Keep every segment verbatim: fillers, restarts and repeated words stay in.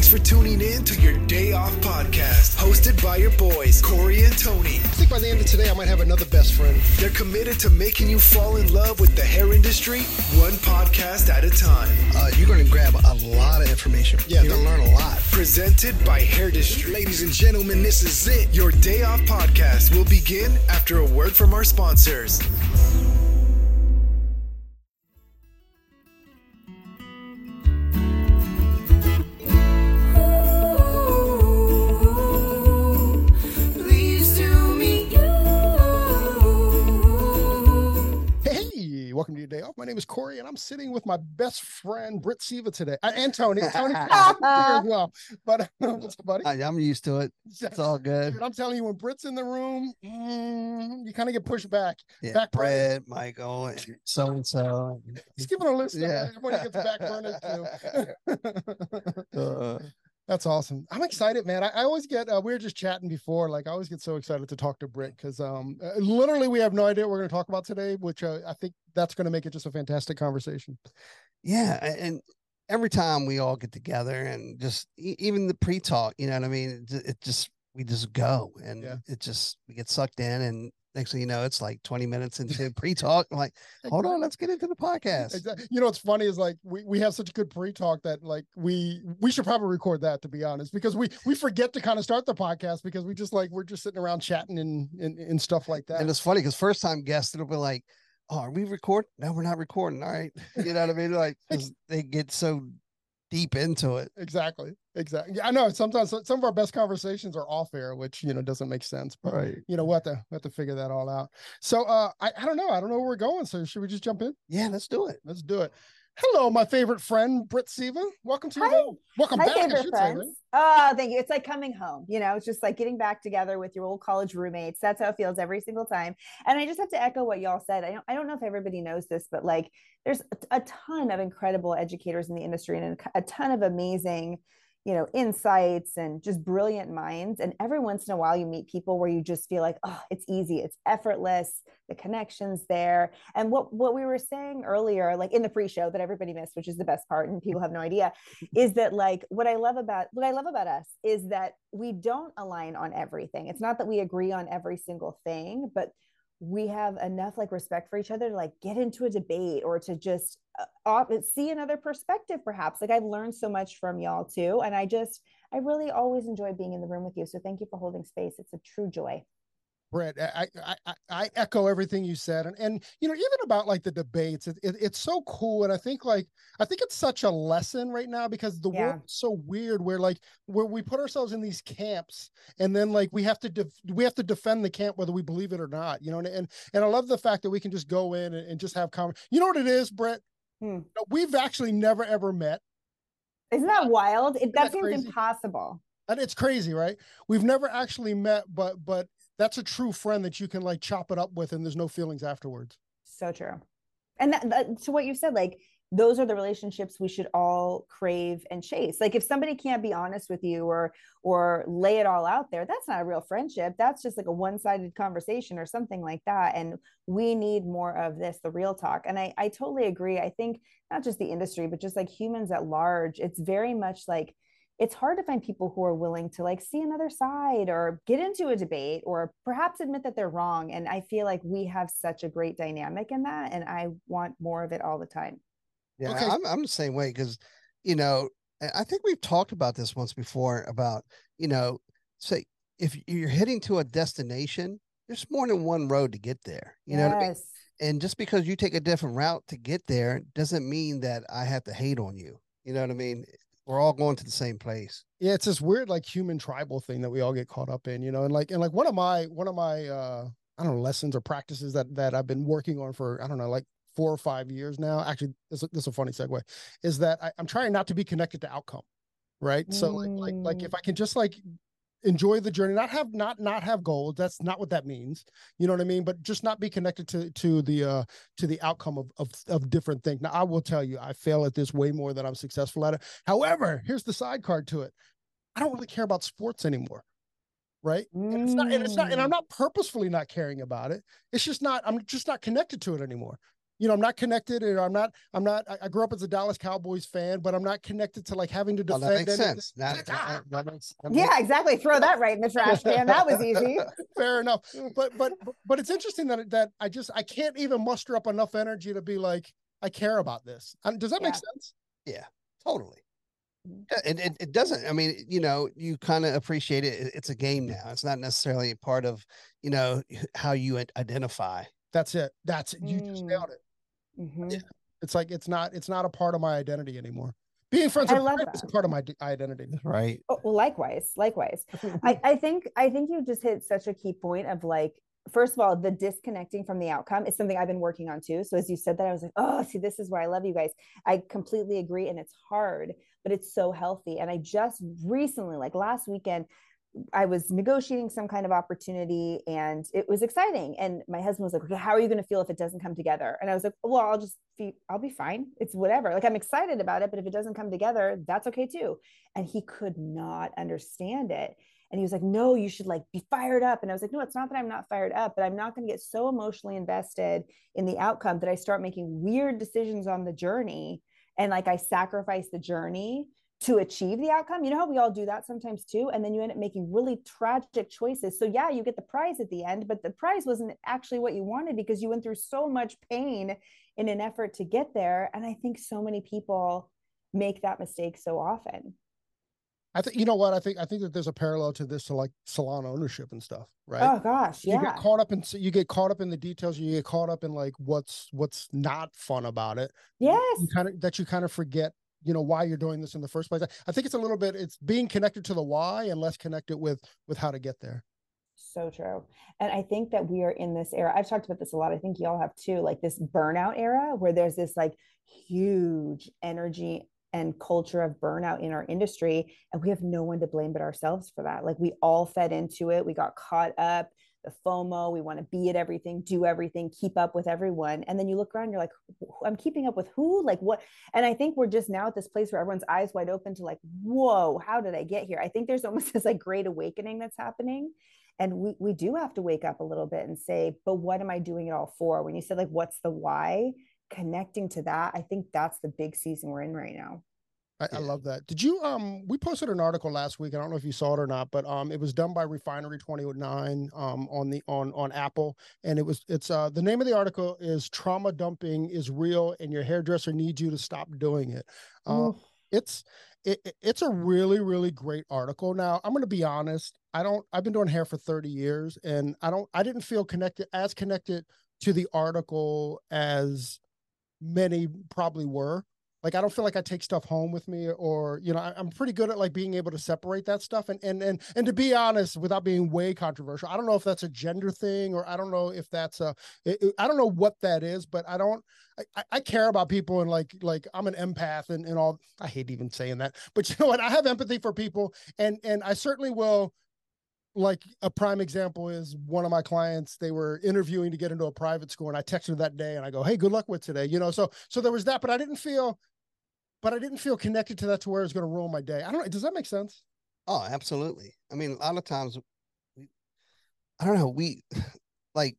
for tuning in to your Day Off podcast, hosted by your boys, Corey and Tony. I think by the end of today, I might have another best friend. They're committed to making you fall in love with the hair industry, one podcast at a time. Uh, you're going to grab a lot of information. Yeah, you're going to learn a lot. Presented by Hairdustry. Ladies and gentlemen, this is it. Your Day Off podcast will begin after a word from our sponsors. Welcome to your Day Off. My name is Corey, and I'm sitting with my best friend, Britt Siva, today. Uh, and Tony. Tony here as well. But uh, what's up, buddy? I'm used to it. It's all good. Dude, I'm telling you, when Britt's in the room, mm, you kind of get pushed back. Yeah, back Brett, Michael, and so-and-so. He's giving a list. Yeah. Of everybody gets back burned too. uh, That's awesome. I'm excited, man. I, I always get, uh, we were just chatting before, like I always get so excited to talk to Britt because um, uh, literally we have no idea what we're going to talk about today, which uh, I think that's going to make it just a fantastic conversation. Yeah. And every time we all get together and just e- even the pre-talk, you know what I mean? It, it just, we just go and yeah. it just, we get sucked in, and next thing you know, it's like twenty minutes into pre-talk. I'm like, hold on, let's get into the podcast. Exactly. You know, what's funny is like we, we have such good pre-talk that like we we should probably record that, to be honest, because we we forget to kind of start the podcast because we just like we're just sitting around chatting and and, and stuff like that. And it's funny because first time guests, it'll be like, oh, are we recording? No, we're not recording. All right. You know what I mean? Like, because they get so deep into it. Exactly. Exactly. I know sometimes some of our best conversations are off air, which, you know, doesn't make sense, but right. you know, we'll have to, we'll have to figure that all out. So, uh, I, I don't know. I don't know where we're going. So should we just jump in? Yeah, let's do it. Let's do it. Hello, my favorite friend, Britt Siva. Welcome to Hi. the welcome my back. favorite I should friends. say, right? Oh, thank you. It's like coming home. You know, it's just like getting back together with your old college roommates. That's how it feels every single time. And I just have to echo what y'all said. I don't, I don't know if everybody knows this, but like, there's a, a ton of incredible educators in the industry and a ton of amazing, you know, insights and just brilliant minds. And every once in a while you meet people where you just feel like, oh, it's easy. It's effortless. The connection's there. And what, what we were saying earlier, like in the pre-show that everybody missed, which is the best part and people have no idea, is that like, what I love about, what I love about us is that we don't align on everything. It's not that we agree on every single thing, but we have enough like respect for each other to like get into a debate or to just uh, see another perspective perhaps. Like I've learned so much from y'all too. And I just, I really always enjoy being in the room with you. So thank you for holding space. It's a true joy. Brett, I, I I I echo everything you said, and and you know, even about like the debates, it, it, it's so cool, and I think like I think it's such a lesson right now because the Yeah. world's so weird, where like where we put ourselves in these camps, and then like we have to def- we have to defend the camp whether we believe it or not, you know, and and, and I love the fact that we can just go in and, and just have conversation. You know what it is, Brett? Hmm. We've actually never ever met. Isn't that wild? It, that, that seems crazy? impossible. And it's crazy, right? We've never actually met, but but that's a true friend that you can like chop it up with and there's no feelings afterwards. So true. And that, that, to what you said, like those are the relationships we should all crave and chase. Like if somebody can't be honest with you or or lay it all out there, that's not a real friendship. That's just like a one-sided conversation or something like that. And we need more of this, the real talk. And I, I totally agree. I think not just the industry, but just like humans at large, it's very much like it's hard to find people who are willing to like see another side or get into a debate or perhaps admit that they're wrong. And I feel like we have such a great dynamic in that. And I want more of it all the time. Yeah, Okay. I'm, I'm the same way because, you know, I think we've talked about this once before about, you know, say if you're heading to a destination, there's more than one road to get there. You know what I mean? Yes. And just because you take a different route to get there doesn't mean that I have to hate on you. You know what I mean? We're all going to the same place. Yeah, it's this weird like human tribal thing that we all get caught up in, you know, and like and like one of my one of my uh I don't know lessons or practices that that I've been working on for I don't know like four or five years now. Actually, this, this is a funny segue, is that I, I'm trying not to be connected to outcome, right? So like like like if I can just like enjoy the journey, not have not not have goals. That's not what that means. You know what I mean? But just not be connected to to the uh to the outcome of of, of different things. Now I will tell you, I fail at this way more than I'm successful at it. However, here's the side card to it. I don't really care about sports anymore. Right. Mm. And it's not, and it's not, and I'm not purposefully not caring about it. It's just not, I'm just not connected to it anymore. you know, I'm not connected, and I'm not, I'm not, I, I grew up as a Dallas Cowboys fan, but I'm not connected to like having to defend. Oh, that makes anything. sense. That, that, that makes, that yeah, makes exactly. Throw that right in the trash can. That was easy. Fair enough. But, but, but it's interesting that, that I just, I can't even muster up enough energy to be like, I care about this. And does that Yeah. make sense? Yeah, totally. It, it, it doesn't. I mean, you know, you kind of appreciate it. It's a game now. It's not necessarily a part of, you know, how you identify. That's it. That's it. You mm. just nailed it. Mm-hmm. Yeah. It's like, it's not, it's not a part of my identity anymore. Being friends with friends is a part of my identity. Right. Oh, well, likewise, likewise. I, I think, I think you just hit such a key point of like, first of all, the disconnecting from the outcome is something I've been working on too. So as you said that, I was like, oh, see, this is where I love you guys. I completely agree. And it's hard, but it's so healthy. And I just recently, like last weekend, I was negotiating some kind of opportunity and it was exciting. And my husband was like, okay, how are you going to feel if it doesn't come together? And I was like, well, I'll just be, I'll be fine. It's whatever. Like I'm excited about it, but if it doesn't come together, that's okay too. And he could not understand it. And he was like, no, you should like be fired up. And I was like, no, it's not that I'm not fired up, but I'm not going to get so emotionally invested in the outcome that I start making weird decisions on the journey. And like, I sacrifice the journey to achieve the outcome. You know how we all do that sometimes too. And then you end up making really tragic choices. So yeah, you get the prize at the end, but the prize wasn't actually what you wanted because you went through so much pain in an effort to get there. And I think so many people make that mistake so often. I think, you know what, I think, I think that there's a parallel to this to like salon ownership and stuff, right? Oh gosh. Yeah. You get caught up in, you get caught up in the details. You get caught up in like, what's, what's not fun about it. Yes. You kind of, that you kind of forget, you know, why you're doing this in the first place. I think it's a little bit, it's being connected to the why and less connected with, with how to get there. So true. And I think that we are in this era. I've talked about this a lot. I think y'all have too, like this burnout era where there's this like huge energy and culture of burnout in our industry. And we have no one to blame but ourselves for that. Like we all fed into it. We got caught up, the FOMO, we want to be at everything, do everything, keep up with everyone. And then you look around, you're like, I'm keeping up with who? Like what? And I think we're just now at this place where everyone's eyes wide open to like, whoa, how did I get here? I think there's almost this like great awakening that's happening. And we, we do have to wake up a little bit and say, but what am I doing it all for? When you said like, what's the why? Connecting to that, I think that's the big season we're in right now. I, yeah. I love that. Did you, um, we posted an article last week. I don't know if you saw it or not, but, um, it was done by Refinery twenty-nine, um, on the, on, on Apple. And it was, it's, uh, the name of the article is Trauma Dumping is Real and Your Hairdresser Needs You to Stop Doing It. Um, it's, it, it's a really, really great article. Now I'm going to be honest. I don't, I've been doing hair for thirty years and I don't, I didn't feel connected as connected to the article as many probably were. Like, I don't feel like I take stuff home with me or, you know, I, I'm pretty good at like being able to separate that stuff. And, and, and, and to be honest, without being way controversial, I don't know if that's a gender thing or I don't know if that's a, it, it, I don't know what that is, but I don't, I, I care about people and like, like I'm an empath and, and all, I hate even saying that, but you know what? I have empathy for people and, and I certainly will. Like a prime example is one of my clients, they were interviewing to get into a private school and I texted her that day and I go, hey, good luck with today. You know, so, so there was that, but I didn't feel, but I didn't feel connected to that to where it's going to ruin my day. I don't know. Does that make sense? Oh, absolutely. I mean, a lot of times, we, I don't know, we like,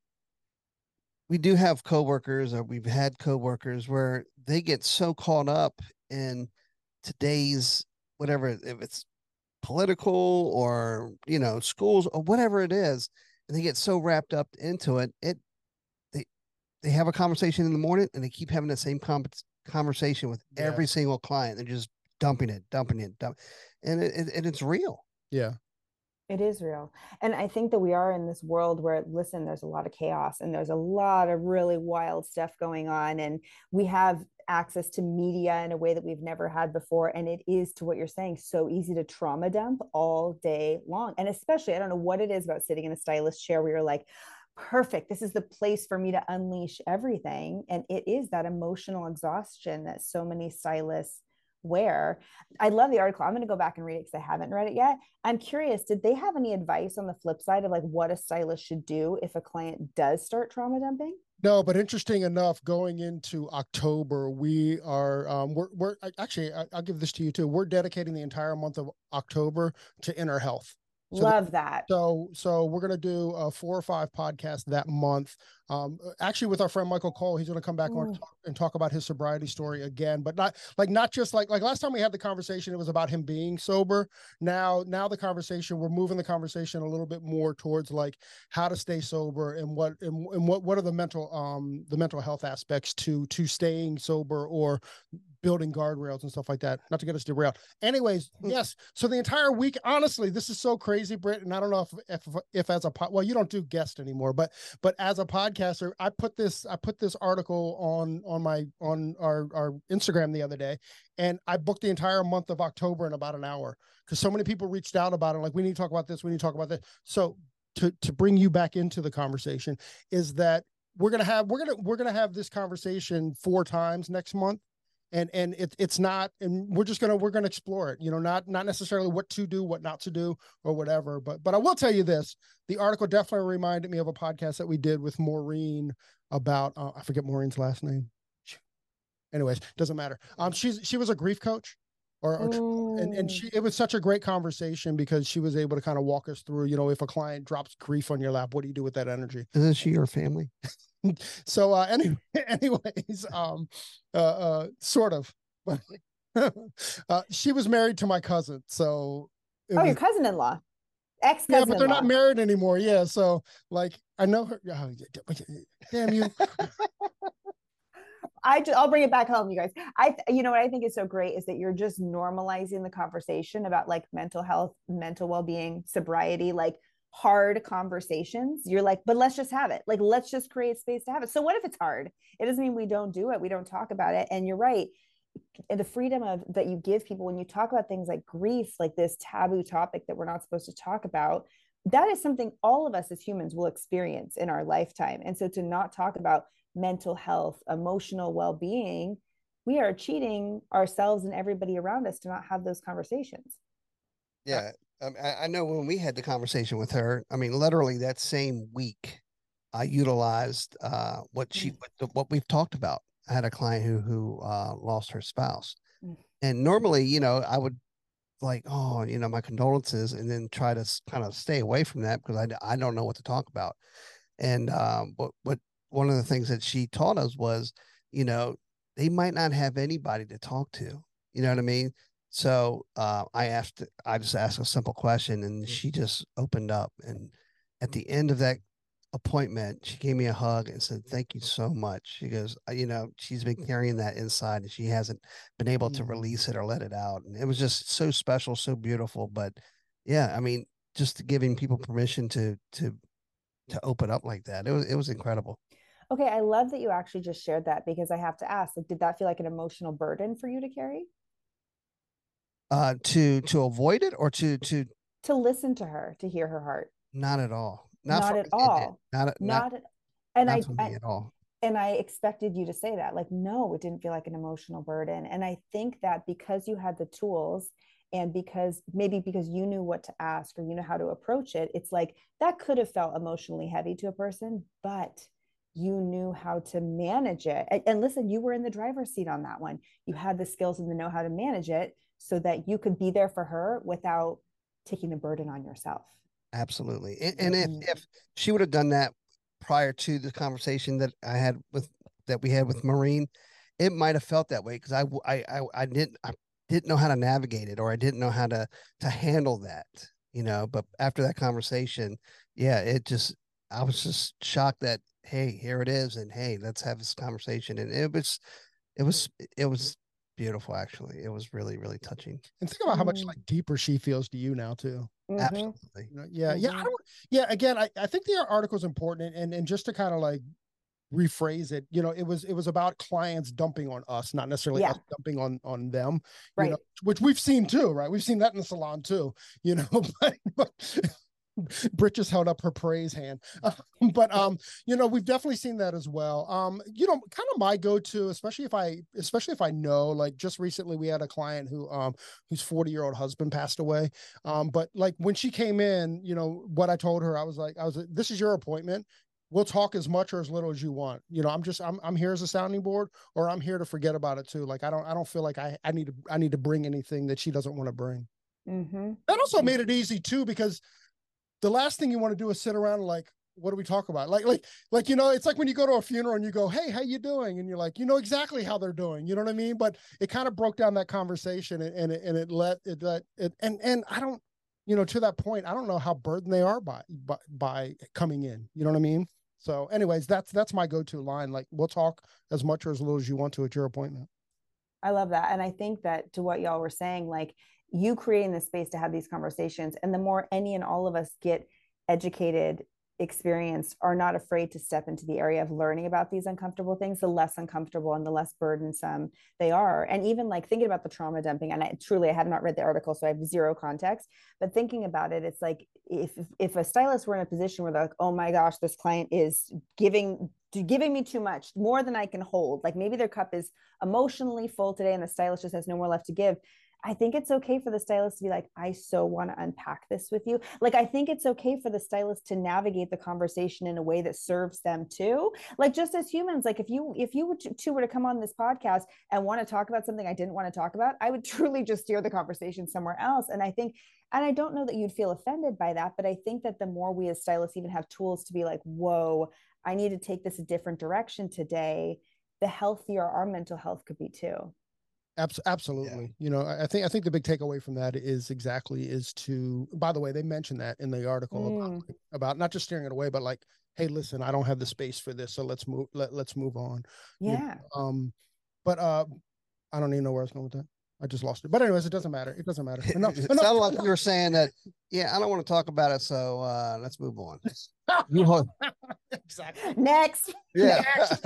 we do have coworkers or we've had coworkers where they get so caught up in today's, whatever, if it's political or, you know, schools or whatever it is, and they get so wrapped up into it, it, they, they have a conversation in the morning and they keep having the same conversation conversation with yeah. every single client and just dumping it, dumping it, dump, and it, it, and it's real. Yeah, it is real. And I think that we are in this world where, listen, there's a lot of chaos and there's a lot of really wild stuff going on, and we have access to media in a way that we've never had before. And it is, to what you're saying, so easy to trauma dump all day long. And especially, I don't know what it is about sitting in a stylist chair where you're like, perfect, this is the place for me to unleash everything. And it is that emotional exhaustion that so many stylists wear. I love the article. I'm going to go back and read it because I haven't read it yet. I'm curious, did they have any advice on the flip side of like what a stylist should do if a client does start trauma dumping? No, but interesting enough, going into October, we are, um, we're, we're actually, I, I'll give this to you too. We're dedicating the entire month of October to inner health. So Love that. So, so we're going to do a four or five podcasts that month. Um, actually with our friend Michael Cole, he's going to come back on talk, and talk about his sobriety story again, but not like, not just like, like last time we had the conversation, it was about him being sober. Now, now the conversation, we're moving the conversation a little bit more towards like how to stay sober and what, and, and what, what are the mental, um, the mental health aspects to, to staying sober or building guardrails and stuff like that. Not to get us derailed. Anyways, yes. So the entire week, honestly, this is so crazy, Britt. And I don't know if, if, if as a, well, you don't do guest anymore, but, but as a podcaster, I put this, I put this article on, on my, on our, our Instagram the other day, and I booked the entire month of October in about an hour because so many people reached out about it. Like, we need to talk about this. We need to talk about this. So to, to bring you back into the conversation is that we're going to have, we're going to, we're going to have this conversation four times next month. And, and it, it's not, and we're just going to, we're going to explore it, you know, not, not necessarily what to do, what not to do or whatever, but, but I will tell you this, the article definitely reminded me of a podcast that we did with Maureen about, uh, I forget Maureen's last name. Anyways, doesn't matter. Um, she's, she was a grief coach or, or and, and she, it was such a great conversation because she was able to kind of walk us through, you know, if a client drops grief on your lap, what do you do with that energy? Isn't she your family? So, uh, anyway, anyways, um, uh, uh, sort of, but, uh, she was married to my cousin. So, oh, was, your cousin-in-law, ex-cousin-in-law. Yeah, but they're not married anymore. Yeah. So like, I know her. Oh, damn you. I just, I'll bring it back home, you guys. I, you know, what I think is so great is that you're just normalizing the conversation about like mental health, mental well-being, sobriety, like hard conversations. You're like, but let's just have it. Like, let's just create space to have it. So what if it's hard? It doesn't mean we don't do it. We don't talk about it. And you're right. And the freedom of that you give people when you talk about things like grief, like this taboo topic that we're not supposed to talk about, that is something all of us as humans will experience in our lifetime. And so to not talk about mental health, emotional well-being, we are cheating ourselves and everybody around us to not have those conversations. Yeah. Um, I, I know when we had the conversation with her, I mean, literally that same week, I utilized uh, what she, what, the, what we've talked about. I had a client who, who uh, lost her spouse. Mm. And normally, you know, I would like, oh, you know, my condolences, and then try to kind of stay away from that because I, I don't know what to talk about. And um, what, what, one of the things that she taught us was, you know, they might not have anybody to talk to, you know what I mean? So uh, I asked, I just asked a simple question, and she just opened up. And at the end of that appointment, she gave me a hug and said, thank you so much. She goes, you know, she's been carrying that inside and she hasn't been able to release it or let it out. And it was just so special, so beautiful. But yeah, I mean, just giving people permission to, to, to open up like that. It was, it was incredible. Okay. I love that you actually just shared that, because I have to ask, like, did that feel like an emotional burden for you to carry? Uh, to, to avoid it or to, to, to listen to her, to hear her heart? Not at all. Not, not at all. Not, not, not, and not I, for me I at all. And I expected you to say that, like, no, it didn't feel like an emotional burden. And I think that because you had the tools, and because maybe because you knew what to ask or you know how to approach it, it's like that could have felt emotionally heavy to a person, but you knew how to manage it. And, and listen, you were in the driver's seat on that one. You had the skills and the know how to manage it so that you could be there for her without taking the burden on yourself. Absolutely. And, and if, if she would have done that prior to the conversation that I had with, that we had with Maureen, it might have felt that way. Cause I, I, I, I didn't, I didn't know how to navigate it, or I didn't know how to, to handle that, you know, but after that conversation, yeah, it just, I was just shocked that, hey, here it is. And hey, let's have this conversation. And it was, it was, it was beautiful. Actually, it was really, really touching. And think about how much like deeper she feels to you now too. Mm-hmm. Absolutely. You know, yeah. Mm-hmm. Yeah. I don't, yeah. Again, I, I think the article is important, and, and just to kind of like rephrase it, you know, it was, it was about clients dumping on us, not necessarily yeah. us dumping on, on them, right. you know, which we've seen too, right? We've seen that in the salon too, you know, but, but Brit just held up her praise hand. Uh, but, um, you know, we've definitely seen that as well. Um, you know, kind of my go-to, especially if I, especially if I know, like just recently we had a client who, um, whose forty year old husband passed away. Um, but like when she came in, you know, what I told her, I was like, I was like, this is your appointment. We'll talk as much or as little as you want. You know, I'm just, I'm, I'm here as a sounding board, or I'm here to forget about it too. Like, I don't, I don't feel like I, I need to, I need to bring anything that she doesn't want to bring. Mm-hmm. That also made it easy too, because the last thing you want to do is sit around and like, what do we talk about? Like, like, like, you know, it's like when you go to a funeral and you go, hey, how you doing? And you're like, you know exactly how they're doing. You know what I mean? But it kind of broke down that conversation and, and it, and it let it, let it, and, and I don't, you know, to that point, I don't know how burdened they are by, by, by coming in, you know what I mean? So anyways, that's, that's my go-to line. Like, we'll talk as much or as little as you want to at your appointment. I love that. And I think that to what y'all were saying, like you creating the space to have these conversations, and the more any and all of us get educated, experienced, are not afraid to step into the area of learning about these uncomfortable things, the less uncomfortable and the less burdensome they are. And even like thinking about the trauma dumping, and I truly, I have not read the article, so I have zero context, but thinking about it, it's like, if, if a stylist were in a position where they're like, oh my gosh, this client is giving, giving me too much, more than I can hold. Like maybe their cup is emotionally full today and the stylist just has no more left to give. I think it's okay for the stylist to be like, I so want to unpack this with you. Like, I think it's okay for the stylist to navigate the conversation in a way that serves them too. Like, just as humans, like if you, if you two were to come on this podcast and want to talk about something I didn't want to talk about, I would truly just steer the conversation somewhere else. And I think, and I don't know that you'd feel offended by that, but I think that the more we as stylists even have tools to be like, whoa, I need to take this a different direction today, the healthier our mental health could be too. Absolutely. Yeah. You know, I think, I think the big takeaway from that is exactly is to, by the way, they mentioned that in the article mm. about, about not just steering it away, but like, hey, listen, I don't have the space for this. So let's move, let, let's move on. Yeah. You know, um, but uh, I don't even know where I was going with that. I just lost it. But anyways, it doesn't matter. It doesn't matter. Enough, it enough. sounded like you were saying that, yeah, I don't want to talk about it. So uh, let's move on. You exactly. Next. Yeah. Next.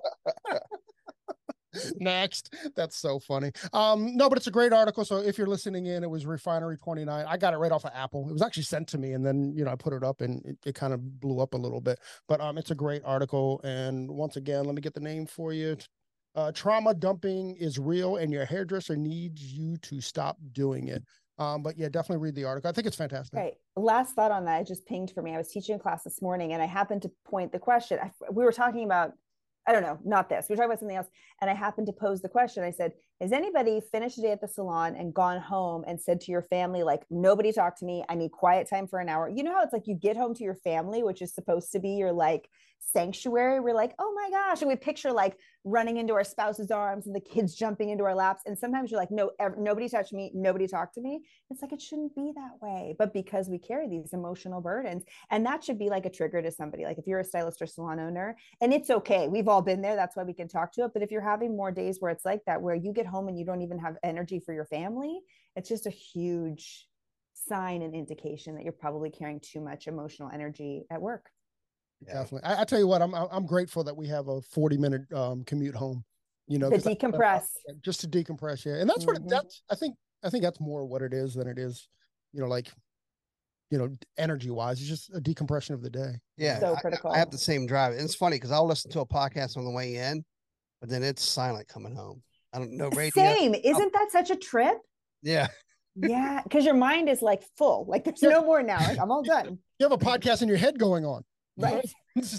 Next. That's so funny. Um, no, but it's a great article. So if you're listening in, it was Refinery twenty-nine. I got it right off of Apple. It was actually sent to me, and then, you know, I put it up and it, it kind of blew up a little bit, but um, it's a great article. And once again, let me get the name for you. Uh, trauma dumping is real and your hairdresser needs you to stop doing it. Um, but yeah, definitely read the article. I think it's fantastic. Okay. Last thought on that. It just pinged for me. I was teaching a class this morning and I happened to point the question. I, we were talking about, I don't know, not this. We were talking about something else. And I happened to pose the question. I said, has anybody finished a day at the salon and gone home and said to your family, like, nobody talk to me. I need quiet time for an hour. You know how it's like you get home to your family, which is supposed to be your like sanctuary. We're like, oh my gosh. And we picture like running into our spouse's arms and the kids jumping into our laps. And sometimes you're like, no, ever, nobody touch me. Nobody talk to me. It's like, it shouldn't be that way. But because we carry these emotional burdens, and that should be like a trigger to somebody. Like if you're a stylist or salon owner, and it's okay. We've all been there. That's why we can talk to it. But if you're having more days where it's like that, where you get home and you don't even have energy for your family, it's just a huge sign and indication that you're probably carrying too much emotional energy at work. Yeah. Definitely. I, I tell you what, I'm I'm grateful that we have a forty minute um, commute home. You know, to decompress, I, just to decompress. Yeah, and that's mm-hmm. what it, that's. I think I think that's more what it is than it is. You know, like, you know, energy wise, it's just a decompression of the day. Yeah, so critical. I, I have the same drive. And it's funny because I'll listen to a podcast on the way in, but then it's silent coming home. I don't know. Radio. Same. Isn't that such a trip? Yeah. Yeah, because your mind is like full. Like there's yeah. no more now. Like I'm all done. You have a podcast in your head going on. Right. Right.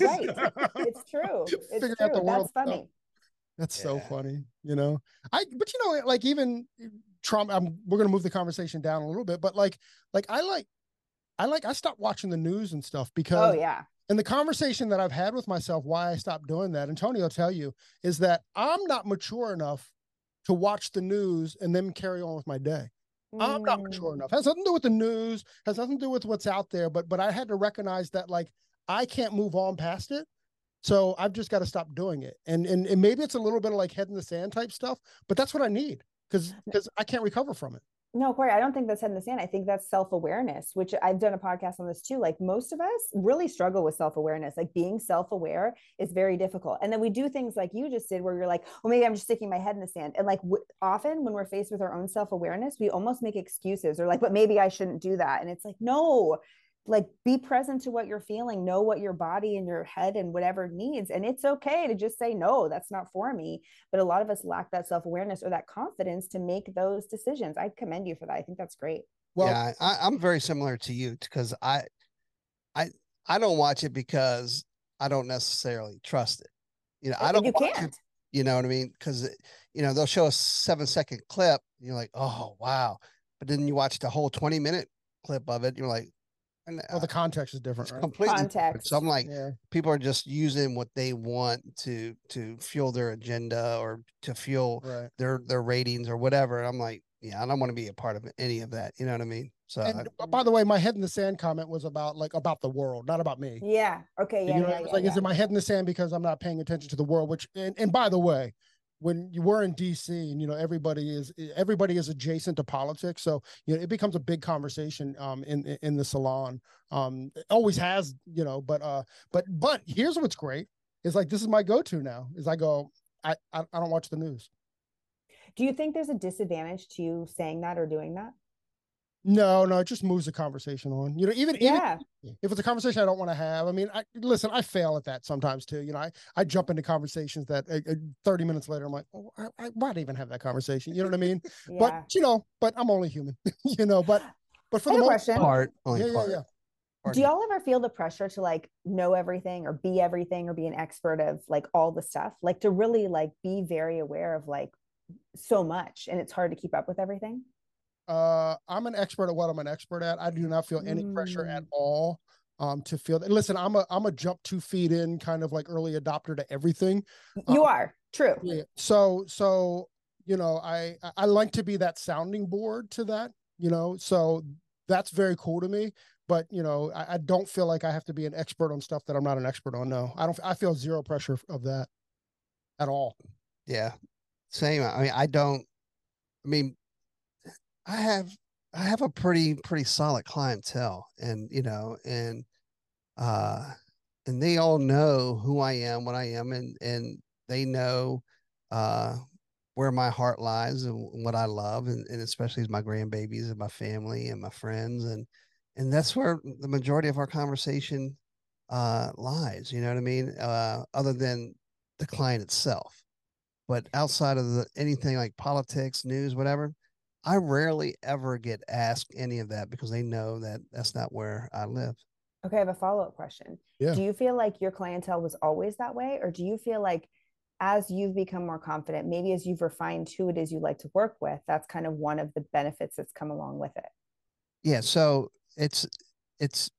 It's true. It's Figure true. Out the world. That's funny. That's yeah. so funny. You know, I, but you know, like even Trump, I'm, we're going to move the conversation down a little bit, but like, like I like, I like, I stopped watching the news and stuff because, oh yeah. And the conversation that I've had with myself, why I stopped doing that, and Tony will tell you, is that I'm not mature enough to watch the news and then carry on with my day. Mm. I'm not mature enough. It has nothing to do with the news, has nothing to do with what's out there, but, but I had to recognize that like, I can't move on past it. So I've just got to stop doing it. And, and, and maybe it's a little bit of like head in the sand type stuff, but that's what I need because, because I can't recover from it. No, Corey, I don't think that's head in the sand. I think that's self-awareness, which I've done a podcast on this too. Like most of us really struggle with self-awareness. Like being self-aware is very difficult. And then we do things like you just did where you're like, well, maybe I'm just sticking my head in the sand. And like w- often when we're faced with our own self-awareness, we almost make excuses or like, but maybe I shouldn't do that. And it's like, no, like be present to what you're feeling, know what your body and your head and whatever needs. And it's okay to just say, no, that's not for me. But a lot of us lack that self-awareness or that confidence to make those decisions. I commend you for that. I think that's great. Well, yeah, I, I'm very similar to you because I, I, I don't watch it because I don't necessarily trust it. You know, I don't, you watch can't, it, you know what I mean? Cause you know, they'll show a seven second clip. And you're like, oh, wow. But then you watch the whole twenty minute clip of it. You're like, And, well, the context is different, it's right? completely different. Context. So I'm like, Yeah. people are just using what they want to to fuel their agenda or to fuel Right. their their ratings or whatever. And I'm like, yeah, I don't want to be a part of any of that. You know what I mean? So I, And uh, by the way, my head in the sand comment was about like about the world, not about me. Yeah. Okay. Yeah. You know, yeah, it was yeah, like, yeah. is it my head in the sand because I'm not paying attention to the world? Which, and, and by the way, when you were in D C and, you know, everybody is, everybody is adjacent to politics. So, you know, it becomes a big conversation um, in, in the salon. Um, it always has, you know, but, uh, but, but here's what's great is like, this is my go-to now is I go, I, I, I don't watch the news. Do you think there's a disadvantage to you saying that or doing that? No, no, it just moves the conversation on. You know, even Yeah. even if it's a conversation I don't want to have. I mean, I listen, I fail at that sometimes too. You know, I I jump into conversations that uh, uh, thirty minutes later I'm like, oh, I, I, why even have that conversation? You know what I mean? Yeah. But you know, but I'm only human. You know, but but for I the have a most question. part, only yeah, part. yeah, yeah. Do y'all ever feel the pressure to like know everything or be everything or be an expert of like all the stuff? Like to really like be very aware of like so much and it's hard to keep up with everything? Uh, I'm an expert at what I'm an expert at. I do not feel any mm. pressure at all um, to feel that. Listen, I'm a I'm a jump two feet in kind of like early adopter to everything. You um, are true. Yeah. So so you know, I I like to be that sounding board to that. You know, so that's very cool to me. But you know, I, I don't feel like I have to be an expert on stuff that I'm not an expert on. No, I don't. I feel zero pressure of that at all. Yeah, same. I mean, I don't. I mean. I have I have a pretty pretty solid clientele, and you know, and uh, and they all know who I am, what I am, and and they know uh where my heart lies and what I love, and, and especially my grandbabies and my family and my friends, and and that's where the majority of our conversation uh lies. You know what I mean? Uh, other than the client itself, but outside of the anything like politics, news, whatever. I rarely ever get asked any of that because they know that that's not where I live. Okay, I have a follow-up question. Yeah. Do you feel like your clientele was always that way? Or do you feel like as you've become more confident, maybe as you've refined who it is you like to work with, that's kind of one of the benefits that's come along with it? Yeah, so it's, it's,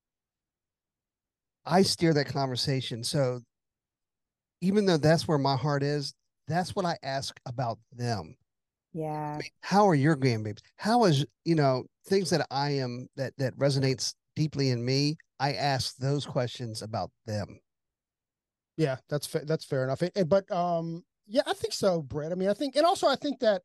I steer that conversation. So even though that's where my heart is, that's what I ask about them. Yeah. I mean, how are your grandbabies? How is, you know, things that I am that that resonates deeply in me, I ask those questions about them. Yeah, that's fa- that's fair enough. It, it, but um yeah, I think so, Brett. I mean, I think, and also I think that,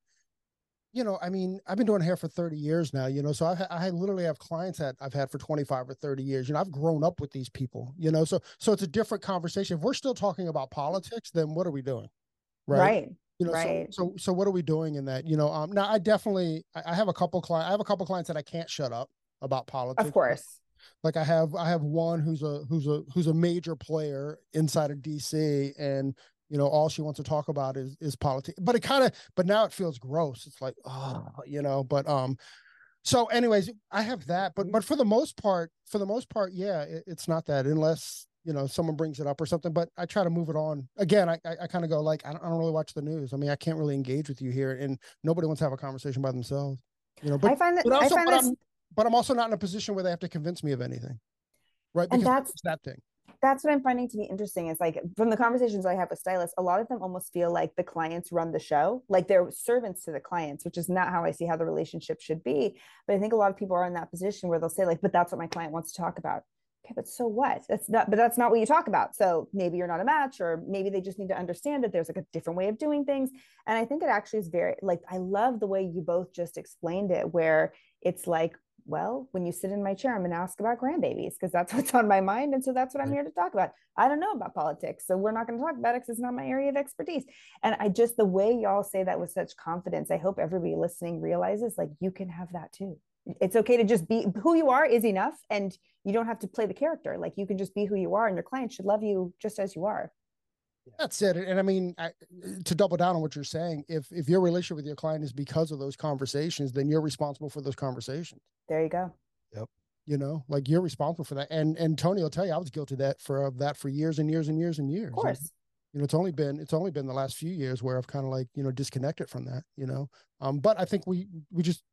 you know, I mean, I've been doing hair for thirty years now, you know, so I I literally have clients that I've had for twenty-five or thirty years. You know, I've grown up with these people, you know, so so it's a different conversation. If we're still talking about politics, then what are we doing? Right. Right. You know, right. so, so, so what are we doing in that? You know, um, now I definitely, I have a couple clients, I have a couple clients that I can't shut up about politics. Of course. Like I have, I have one who's a, who's a, who's a major player inside of D C, and, you know, all she wants to talk about is, is politics, but it kind of, but now it feels gross. It's like, oh, you know, but, um, so anyways, I have that, but, but for the most part, for the most part, yeah, it, it's not that, unless, you know, someone brings it up or something, but I try to move it on. Again, I I, I kind of go like, I don't, I don't really watch the news. I mean, I can't really engage with you here, and nobody wants to have a conversation by themselves, you know, but I find that, but also, I find but, that's, I'm, but I'm also not in a position where they have to convince me of anything. Right. Because and that's it's that thing. That's what I'm finding to be interesting is like from the conversations I have with stylists, a lot of them almost feel like the clients run the show, like they're servants to the clients, which is not how I see how the relationship should be. But I think a lot of people are in that position where they'll say like, but that's what my client wants to talk about. Okay, but so what? That's not, but that's not what you talk about. So maybe you're not a match, or maybe they just need to understand that there's like a different way of doing things. And I think it actually is very, like, I love the way you both just explained it, where it's like, well, when you sit in my chair, I'm going to ask about grandbabies because that's what's on my mind. And so that's what I'm here to talk about. I don't know about politics, so we're not going to talk about it because it's not my area of expertise. And I just, the way y'all say that with such confidence, I hope everybody listening realizes like you can have that too. It's okay to just be who you are is enough. And you don't have to play the character. Like you can just be who you are, and your client should love you just as you are. That's it. And I mean, I, to double down on what you're saying, if if your relationship with your client is because of those conversations, then you're responsible for those conversations. There you go. Yep. You know, like you're responsible for that. And and Tony will tell you, I was guilty of that for of that for years and years and years and years. Of course. And, you know, it's only been it's only been the last few years where I've kind of like, you know, disconnected from that, you know. Um, but I think we we just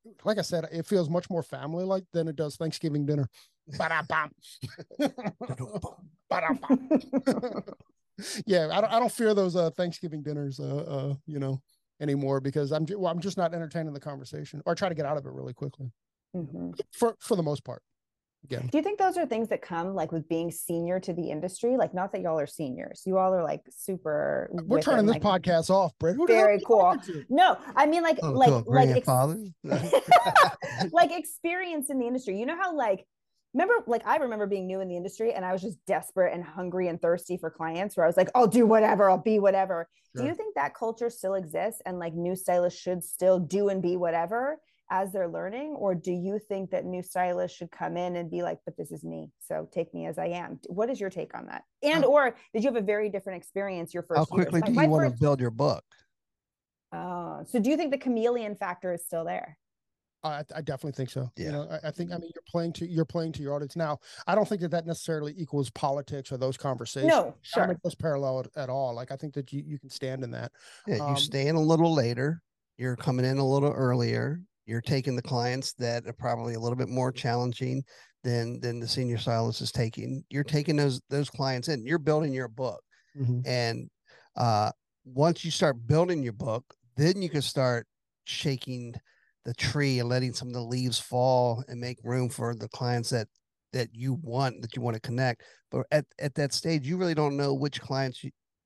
like I said, it feels much more family like than it does Thanksgiving dinner. Yeah, I don't I don't fear those uh, Thanksgiving dinners, uh, uh, you know, anymore because I'm well, I'm just not entertaining the conversation or try to get out of it really quickly. Mm-hmm. For for the most part. Again. Do you think those are things that come like with being senior to the industry? Like, not that y'all are seniors, you all are like super. We're turning this like, podcast off, Britt. Who very cool. No, I mean like oh, like cool. like ex- like experience in the industry. You know how like. Remember, like I remember being new in the industry and I was just desperate and hungry and thirsty for clients where I was like, I'll do whatever, I'll be whatever. Sure. Do you think that culture still exists and like new stylists should still do and be whatever as they're learning? Or do you think that new stylists should come in and be like, but this is me, so take me as I am? What is your take on that? And, or did you have a very different experience your first How quickly year? do my, you my want first... to build your book? Oh, so do you think the chameleon factor is still there? I, I definitely think so. Yeah. You know, I, I think, I mean, you're playing to, you're playing to your audience. Now, I don't think that that necessarily equals politics or those conversations. No, sure. I don't make those parallel at, at all. Like, I think that you, you can stand in that. Yeah. You um, stay in a little later. You're coming in a little earlier. You're taking the clients that are probably a little bit more challenging than, than the senior stylist is taking. You're taking those, those clients in, you're building your book. Mm-hmm. And, uh, once you start building your book, then you can start shaking the tree and letting some of the leaves fall and make room for the clients that that you want, that you want to connect. But at, at that stage, you really don't know which clients you,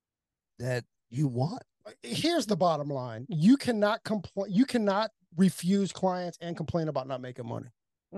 that you want. Here's the bottom line. You cannot complain. You cannot refuse clients and complain about not making money.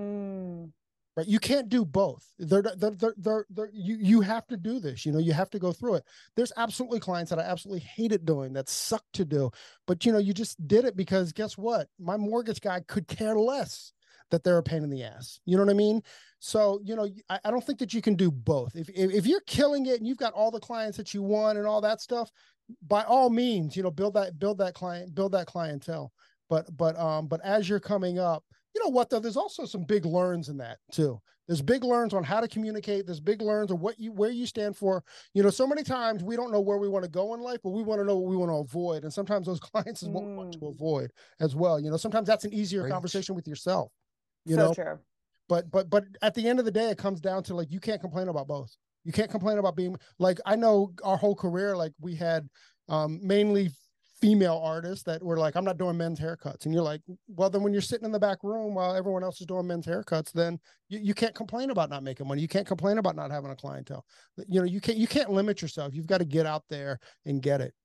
Mm. Right? You can't do both. They're, they're, they're, they're, they're, you, you have to do this. You know, you have to go through it. There's absolutely clients that I absolutely hated doing that sucked to do, but you know, you just did it because guess what? My mortgage guy could care less that they're a pain in the ass. You know what I mean? So, you know, I, I don't think that you can do both. If, if, if you're killing it and you've got all the clients that you want and all that stuff, by all means, you know, build that, build that client, build that clientele. But, but, um, but as you're coming up, you know what, though, there's also some big learns in that too. There's big learns on how to communicate. There's big learns on what you, where you stand for. You know, so many times we don't know where we want to go in life, but we want to know what we want to avoid. And sometimes those clients is what we want to avoid as well. You know, sometimes that's an easier Right. conversation with yourself, you so know, true. but, but, but at the end of the day, it comes down to like, you can't complain about both. You can't complain about being like, I know our whole career, like we had um, mainly female artists that were like, I'm not doing men's haircuts. And you're like, well, then when you're sitting in the back room while everyone else is doing men's haircuts, then you, you can't complain about not making money. You can't complain about not having a clientele. You know, you can't, you can't limit yourself. You've got to get out there and get it.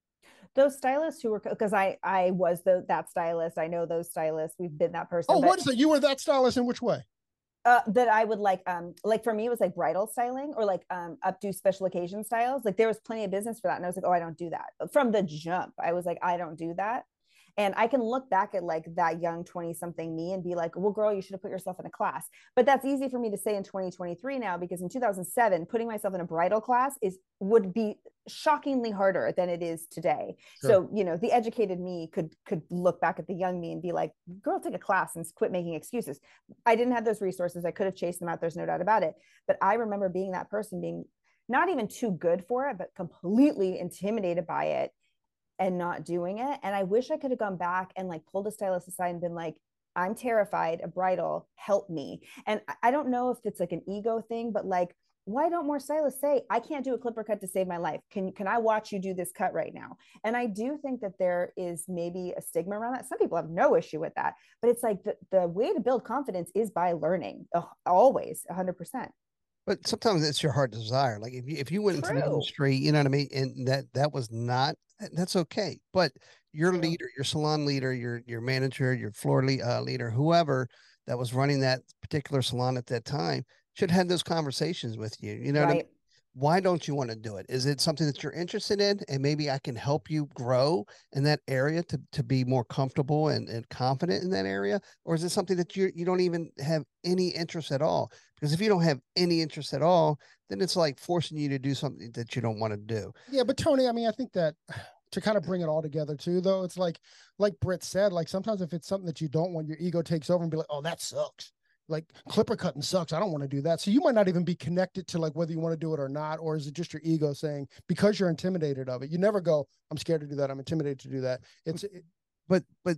Those stylists who were, because I, I was the, that stylist. I know those stylists. We've been that person. Oh, but, what is it? You were that stylist in which way? Uh, that I would like, um, like for me, it was like bridal styling or like um, updo special occasion styles. Like there was plenty of business for that. And I was like, oh, I don't do that. From the jump, I was like, I don't do that. And I can look back at like that young twenty something me and be like, well, girl, you should have put yourself in a class. But that's easy for me to say in twenty twenty-three now, because in two thousand seven, putting myself in a bridal class is would be shockingly harder than it is today. Sure. So, you know, the educated me could, could look back at the young me and be like, girl, take a class and quit making excuses. I didn't have those resources. I could have chased them out. There's no doubt about it. But I remember being that person, being not even too good for it, but completely intimidated by it and not doing it. And I wish I could have gone back and like pulled a stylist aside and been like, I'm terrified of bridal, help me. And I don't know if it's like an ego thing, but like, why don't more stylists say, I can't do a clipper cut to save my life. Can, can I watch you do this cut right now? And I do think that there is maybe a stigma around that. Some people have no issue with that, but it's like the, the way to build confidence is by learning, oh, always one hundred percent. But sometimes it's your heart desire. Like if you, if you went True. into the industry, you know what I mean? And that, that was not, that's okay. But your True. leader, your salon leader, your, your manager, your floor le- uh, leader, whoever that was running that particular salon at that time should have those conversations with you. You know right. what I mean? Why don't you want to do it? Is it something that you're interested in? And maybe I can help you grow in that area to, to be more comfortable and, and confident in that area? Or is it something that you you don't even have any interest at all? Because if you don't have any interest at all, then it's like forcing you to do something that you don't want to do. Yeah, but Tony, I mean, I think that to kind of bring it all together too, though, it's like, like Britt said, like sometimes if it's something that you don't want, your ego takes over and be like, oh, that sucks. Like clipper cutting sucks. I don't want to do that. So you might not even be connected to like whether you want to do it or not, or is it just your ego saying, because you're intimidated of it? You never go, I'm scared to do that. I'm intimidated to do that. It's, it, but, but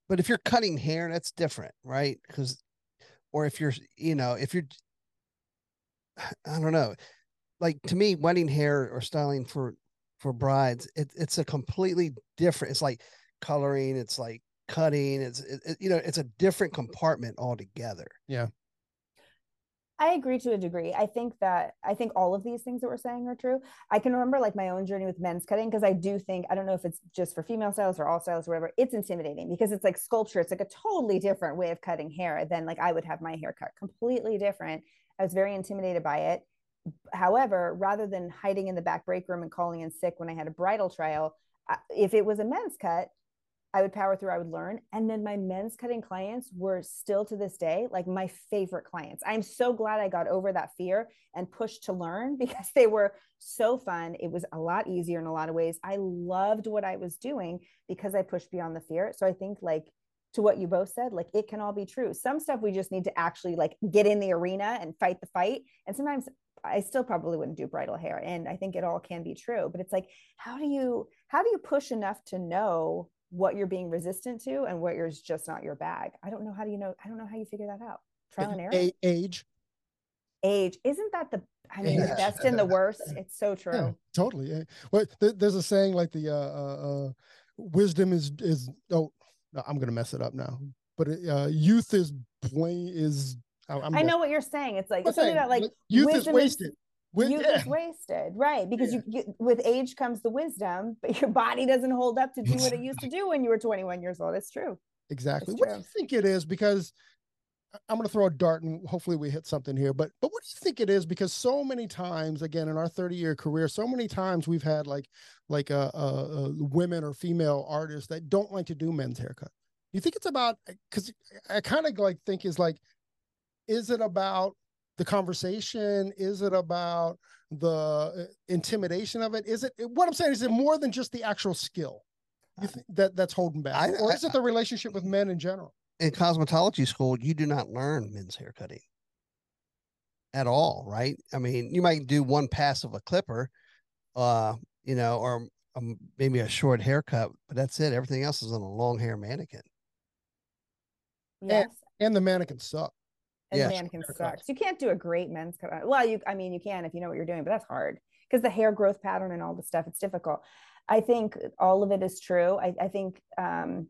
but if you're cutting hair, that's different, right? Because, or if you're, you know, if you're, I don't know, like to me, wedding hair or styling for for brides, it, it's a completely different. It's like coloring. It's like cutting. It's it, it, you know, it's a different compartment altogether. Yeah. I agree to a degree. I think that I think all of these things that we're saying are true. I can remember like my own journey with men's cutting, because I do think, I don't know if it's just for female stylists or all stylists or whatever, it's intimidating because it's like sculpture. It's like a totally different way of cutting hair than like I would have my hair cut, completely different. I was very intimidated by it. However, rather than hiding in the back break room and calling in sick when I had a bridal trial, if it was a men's cut, I would power through, I would learn. And then my men's cutting clients were still to this day, like my favorite clients. I'm so glad I got over that fear and pushed to learn because they were so fun. It was a lot easier in a lot of ways. I loved what I was doing because I pushed beyond the fear. So I think like to what you both said, like it can all be true. Some stuff we just need to actually like get in the arena and fight the fight. And sometimes I still probably wouldn't do bridal hair. And I think it all can be true, but it's like, how do you, how do you push enough to know what you're being resistant to and what you're just not your bag? I don't know. How do you know? I don't know how you figure that out. Trial and error. A- age. Age. Isn't that the, I mean, age. The best and the worst? It's so true. Yeah, totally. Yeah. Well, th- there's a saying like the, uh, uh, uh wisdom is, is, oh, no, I'm going to mess it up now, but uh, youth is blame is, I'm I know what you're saying. It's like, it's something about like youth is wasted. Is, With, youth yeah. is wasted, right? Because yeah. you, you with age comes the wisdom, but your body doesn't hold up to do what it used to do when you were twenty-one years old. It's true. Exactly. It's what true. do you think it is? Because I'm going to throw a dart and hopefully we hit something here. But but what do you think it is? Because so many times, again, in our thirty year career, so many times we've had like like a, a, a women or female artists that don't like to do men's haircut. You think it's about? Because I kind of like think is like, is it about the conversation? Is it about the intimidation of it? Is it, what I'm saying, is it more than just the actual skill you think that that's holding back? I, or is it the relationship with men in general? In cosmetology school, you do not learn men's haircutting at all, right? I mean, you might do one pass of a clipper, uh, you know, or um, maybe a short haircut, but that's it. Everything else is on a long hair mannequin. Yes. And, and the mannequin sucks. And yeah. the mannequin sucks. You can't do a great men's cut. Well, you, I mean, you can if you know what you're doing, but that's hard because the hair growth pattern and all the stuff, it's difficult. I think all of it is true. I, I think um,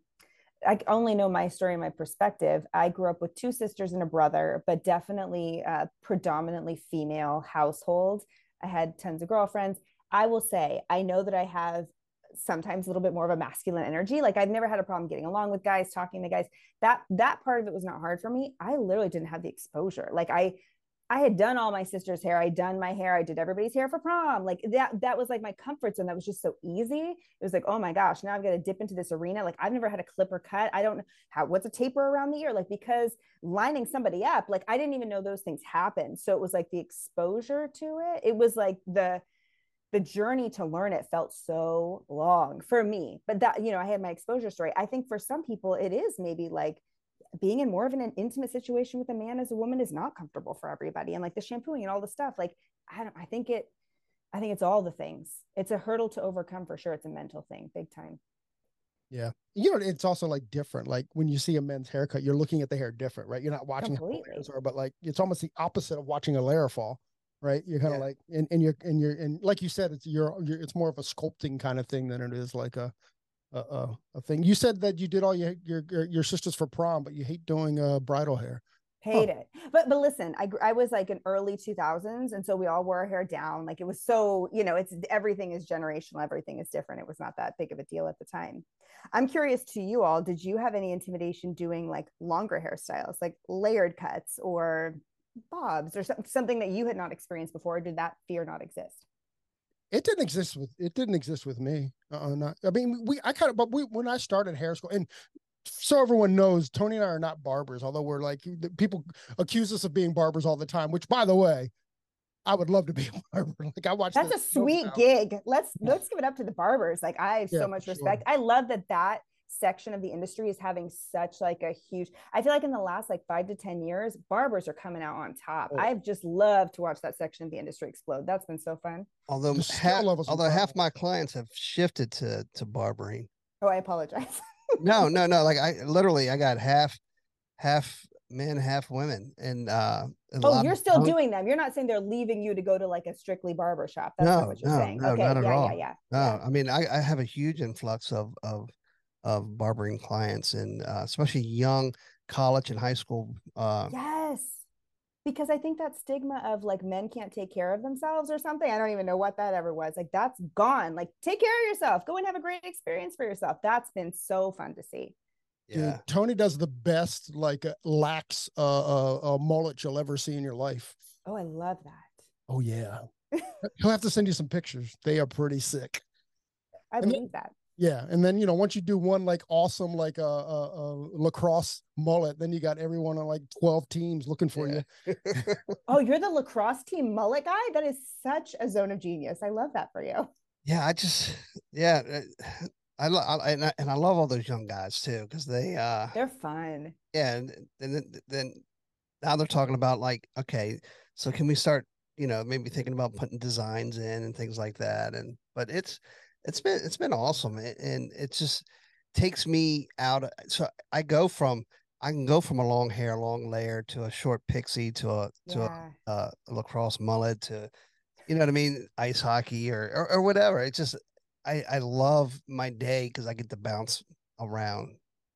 I only know my story and my perspective. I grew up with two sisters and a brother, but definitely uh, predominantly female household. I had tons of girlfriends. I will say, I know that I have sometimes a little bit more of a masculine energy. Like I've never had a problem getting along with guys, talking to guys. That that part of it was not hard for me. I literally didn't have the exposure. Like I I had done all my sister's hair. I'd done my hair. I did everybody's hair for prom. Like that that was like my comfort zone. That was just so easy. It was like, oh my gosh, now I've got to dip into this arena. Like I've never had a clipper cut. I don't know how, what's a taper around the ear? Like because lining somebody up, like I didn't even know those things happened. So it was like the exposure to it. It was like the the journey to learn it felt so long for me, but that, you know, I had my exposure story. I think for some people it is maybe like being in more of an, an intimate situation with a man as a woman is not comfortable for everybody. And like the shampooing and all the stuff, like, I don't, I think it, I think it's all the things. It's a hurdle to overcome for sure. It's a mental thing, big time. Yeah. You know, it's also like different. Like when you see a men's haircut, you're looking at the hair different, right? You're not watching how the layers are, but like, it's almost the opposite of watching a layer fall. Right, you're kind of yeah. like, and, and you're and you're and like you said, it's you're, you're it's more of a sculpting kind of thing than it is like a a, a thing. You said that you did all your your your sisters for prom, but you hate doing uh bridal hair. Hate huh. it, but but listen, I I was like in early two thousands, and so we all wore our hair down. Like it was so, you know, it's everything is generational, everything is different. It was not that big of a deal at the time. I'm curious to you all, did you have any intimidation doing like longer hairstyles, like layered cuts or bobs or something that you had not experienced before? Or did that fear not exist? It didn't exist with it didn't exist with me. Uh-uh, not. I mean, we I kind of, but we when I started hair school, and so everyone knows, Tony and I are not barbers, although we're like, people accuse us of being barbers all the time. Which, by the way, I would love to be a barber. Like I watched. That's a sweet now. gig. Let's yeah. let's give it up to the barbers. Like I have yeah, so much respect. Sure. I love that that section of the industry is having such like a huge, I feel like in the last like five to ten years, barbers are coming out on top. Oh. I've just loved to watch that section of the industry explode. That's been so fun. Although half, although half my clients have shifted to to barbering. Oh, I apologize. no, no, no. Like I literally, I got half, half men, half women, and uh, a Oh, lot you're of still young- doing them. You're not saying they're leaving you to go to like a strictly barber shop. That's not no, what you're no, saying. no, Okay. not at Yeah, all. yeah, yeah. No, Yeah. I mean, I, I have a huge influx of of of barbering clients, and uh, especially young college and high school. Uh, Yes. Because I think that stigma of like men can't take care of themselves or something. I don't even know what that ever was. Like that's gone. Like take care of yourself. Go and have a great experience for yourself. That's been so fun to see. yeah, Dude, Tony does the best like uh, lax uh, uh, uh mullet you'll ever see in your life. Oh, I love that. Oh yeah. He'll have to send you some pictures. They are pretty sick. I And believe then, that. yeah, and then you know once you do one like awesome like a, a, a lacrosse mullet, then you got everyone on like twelve teams looking for yeah. you. Oh, you're the lacrosse team mullet guy? That is such a zone of genius. I love that for you. Yeah, I just yeah, uh, I, lo- I and I, and I love all those young guys too because they uh They're fun. yeah, and, and then then now they're talking about like okay, so can we start you know maybe thinking about putting designs in and things like that and but it's it's been it's been awesome and it just takes me out of, so I go from I can go from a long hair long layer to a short pixie to a to Yeah. a, a lacrosse mullet to you know what I mean ice hockey or or, or whatever it's just I I love my day because I get to bounce around.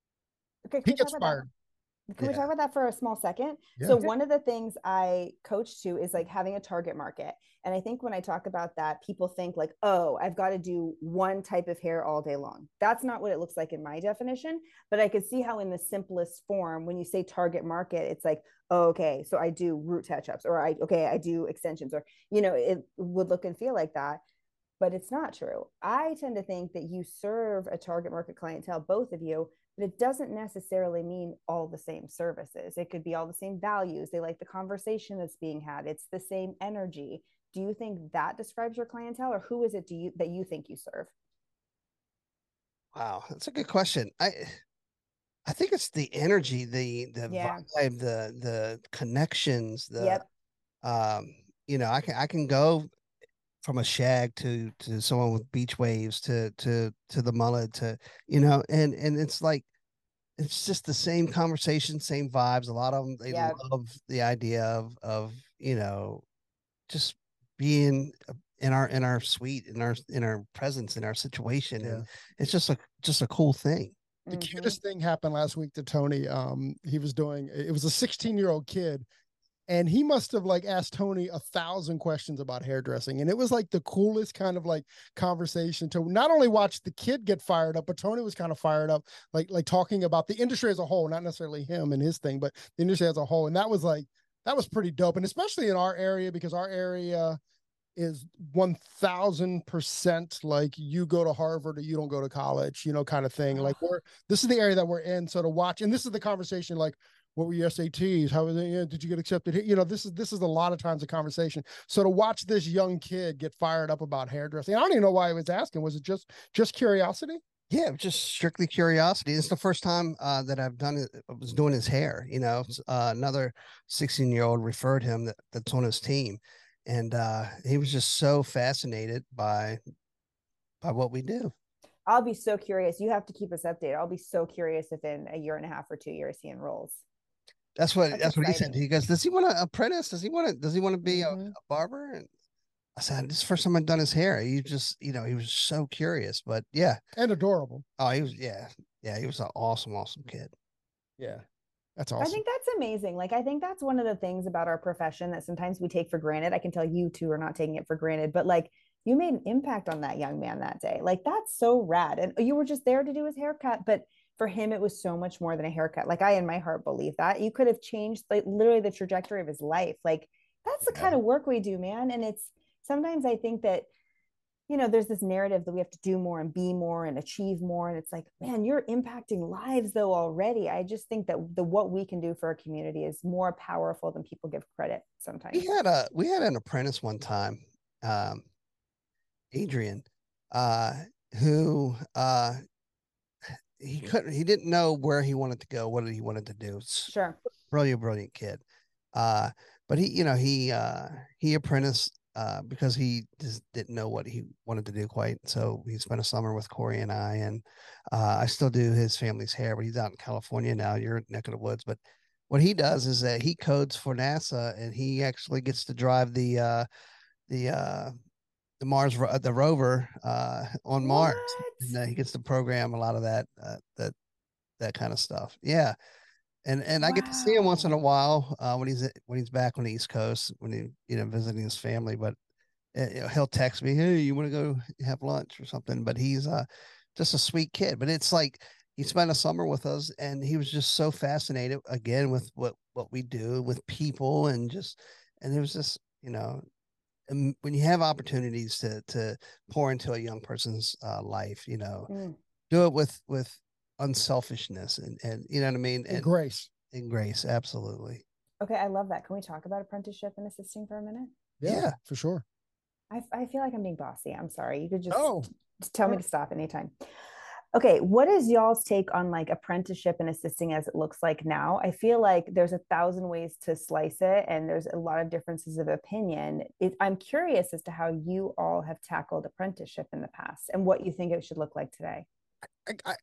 Okay, can He we talk gets about that? fired. Can we Yeah. talk about that for a small second? Yeah. So one of the things I coach to is like having a target market. And I think when I talk about that, people think like, oh, I've got to do one type of hair all day long. That's not what it looks like in my definition, but I could see how in the simplest form, when you say target market, it's like, oh, okay, so I do root touch-ups or I, okay, I do extensions or, you know, it would look and feel like that. But it's not true. I tend to think that you serve a target market clientele, both of you, but it doesn't necessarily mean all the same services. It could be all the same values. They like the conversation that's being had. It's the same energy. Do you think that describes your clientele, or who is it do you that you think you serve? Wow, that's a good question. I I think it's the energy, the the Yeah. vibe, the the connections, the Yep. um, you know, I can I can go from a shag to to someone with beach waves to to to the mullet to you know, and and it's like it's just the same conversation, same vibes. A lot of them they Yeah. love the idea of of you know just being in our in our suite in our in our presence in our situation, Yeah. and it's just a just a cool thing. The Mhm. cutest thing happened last week to Tony. Um, he was doing it was a sixteen year old kid, and he must have like asked Tony a thousand questions about hairdressing, and it was like the coolest kind of like conversation to not only watch the kid get fired up, but Tony was kind of fired up, like like talking about the industry as a whole, not necessarily him and his thing, but the industry as a whole, and that was like that was pretty dope, and especially in our area because our area is one thousand percent like you go to Harvard or you don't go to college, you know, kind of thing. Like we're, this is the area that we're in. So to watch, and this is the conversation, like, what were your S A Ts? How was it? Yeah, did you get accepted? You know, this is, this is a lot of times a conversation. So to watch this young kid get fired up about hairdressing, I don't even know why he was asking. Was it just, just curiosity? Yeah, just strictly curiosity. It's the first time uh, that I've done it. I was doing his hair. You know, uh, another sixteen year old referred him that, that's on his team, and uh, he was just so fascinated by by what we do. I'll be so curious. You have to keep us updated. I'll be so curious if in a year and a half or two years he enrolls. That's what That's that's what he said. exciting. He goes, "Does he want to apprentice? Does he want to? Does he want to be a, Mhm. a barber?" And I said, "This is the first time I've done his hair." He just, you know, he was so curious. But yeah, And adorable. oh, he was, yeah, yeah, he was an awesome, awesome kid. Yeah. That's I awesome. think that's amazing. Like, I think that's one of the things about our profession that sometimes we take for granted. I can tell you two are not taking it for granted, but like, you made an impact on that young man that day. Like, that's so rad. And you were just there to do his haircut, but for him, it was so much more than a haircut. Like, I, in my heart, believe that you could have changed like literally the trajectory of his life. Like, that's the Yeah. kind of work we do, man. And it's sometimes I think that, you know, there's this narrative that we have to do more and be more and achieve more. And it's like, man, you're impacting lives though already. I just think that the what we can do for our community is more powerful than people give credit sometimes. We had a we had an apprentice one time, um, Adrian, uh, who uh, he couldn't he didn't know where he wanted to go, what he wanted to do. Sure. Brilliant, brilliant kid. Uh, but he, you know, he uh he apprenticed uh, because he just didn't know what he wanted to do quite. So he spent a summer with Corey and I, and uh, I still do his family's hair, but he's out in California now. You're neck of the woods, but what he does is that he codes for NASA, and he actually gets to drive the uh, the uh, the Mars the rover uh, on What? Mars, and uh, he gets to program a lot of that uh, that that kind of stuff. Yeah. And and I get to see him once in a Wow. while uh, when he's when he's back on the East Coast, when he you know visiting his family. But uh, you know, he'll text me, "Hey, you want to go have lunch or something?" But he's uh, just a sweet kid. But it's like he spent a summer with us, and he was just so fascinated again with what what we do with people, and just and it was just you know um, when you have opportunities to to pour into a young person's uh, life, you know, Mm. do it with with unselfishness and and you know what I mean, And and grace. and grace, absolutely. Okay, I love that. Can we talk about apprenticeship and assisting for a minute? Yeah, Yeah. for sure. I, I feel like I'm being bossy. I'm sorry. You could just, Oh, just tell me to stop anytime. Okay, what is y'all's take on like apprenticeship and assisting as it looks like now? I feel like there's a thousand ways to slice it, and there's a lot of differences of opinion. It, I'm curious as to how you all have tackled apprenticeship in the past and what you think it should look like today. I, I,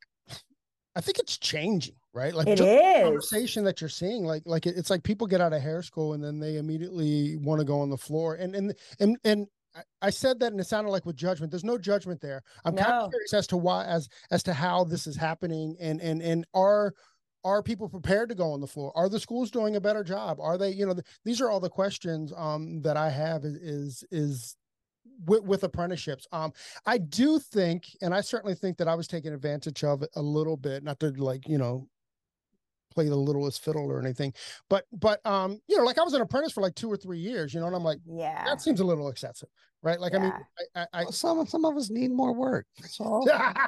I think it's changing, right? Like It just the is. conversation that you're seeing, like like it, it's like people get out of hair school and then they immediately want to go on the floor. And and and and I- I said that and it sounded like with judgment. There's no judgment there. I'm kind of No. curious as to why, as as to how this is happening, and and and are are people prepared to go on the floor? Are the schools doing a better job? Are they, you know, th- these are all the questions um that I have is is is with, with apprenticeships. Um, I do think, and I certainly think that I was taking advantage of it a little bit, not to like, you know, play the littlest fiddle or anything, but, but, um, you know, like I was an apprentice for like two or three years, you know, and I'm like, Yeah. that seems a little excessive, right? Like, I mean, Yeah. I, I, I Well, some some of us need more work. That's all.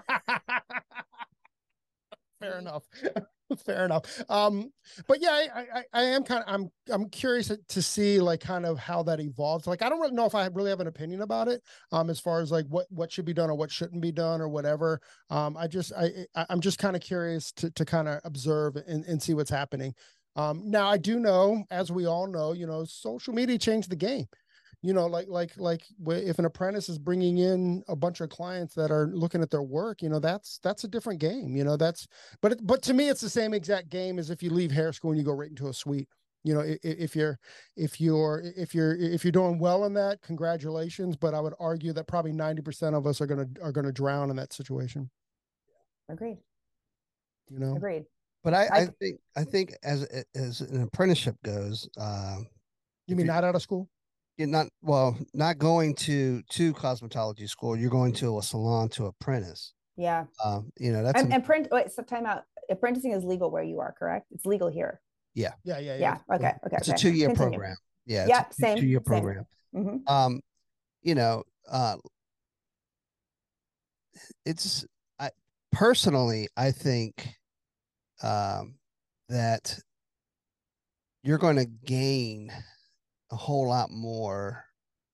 fair enough. Fair enough. Um, but yeah, I, I, I am kind of, I'm, I'm curious to see like kind of how that evolves. Like, I don't really know if I really have an opinion about it, um, as far as like what, what should be done or what shouldn't be done or whatever. Um, I just, I, I I'm just kind of curious to, to kind of observe and, and see what's happening. Um, now I do know, as we all know, you know, social media changed the game. You know, like like like if an apprentice is bringing in a bunch of clients that are looking at their work, you know, that's that's a different game. You know, that's but it, but to me, it's the same exact game as if you leave hair school and you go right into a suite. You know, if, if you're if you're if you're if you're doing well in that, congratulations. But I would argue that probably ninety percent of us are gonna are gonna drown in that situation. Agreed. You know, Agreed. But I, I- I think I think as as an apprenticeship goes, uh, you if mean you're- not out of school? you're not well, not going to to cosmetology school. You're going to a salon to apprentice. Yeah. Um, you know, that's And, a, and print, wait, so time out. Apprenticing is legal where you are, correct? It's legal here. yeah, Yeah, yeah, Yeah. Okay. Okay. it's okay. a two year Continue. program. Yeah, Yeah. it's a Same. two year same. program. Mhm. Um, you know, uh, it's I personally I think um that you're going to gain a whole lot more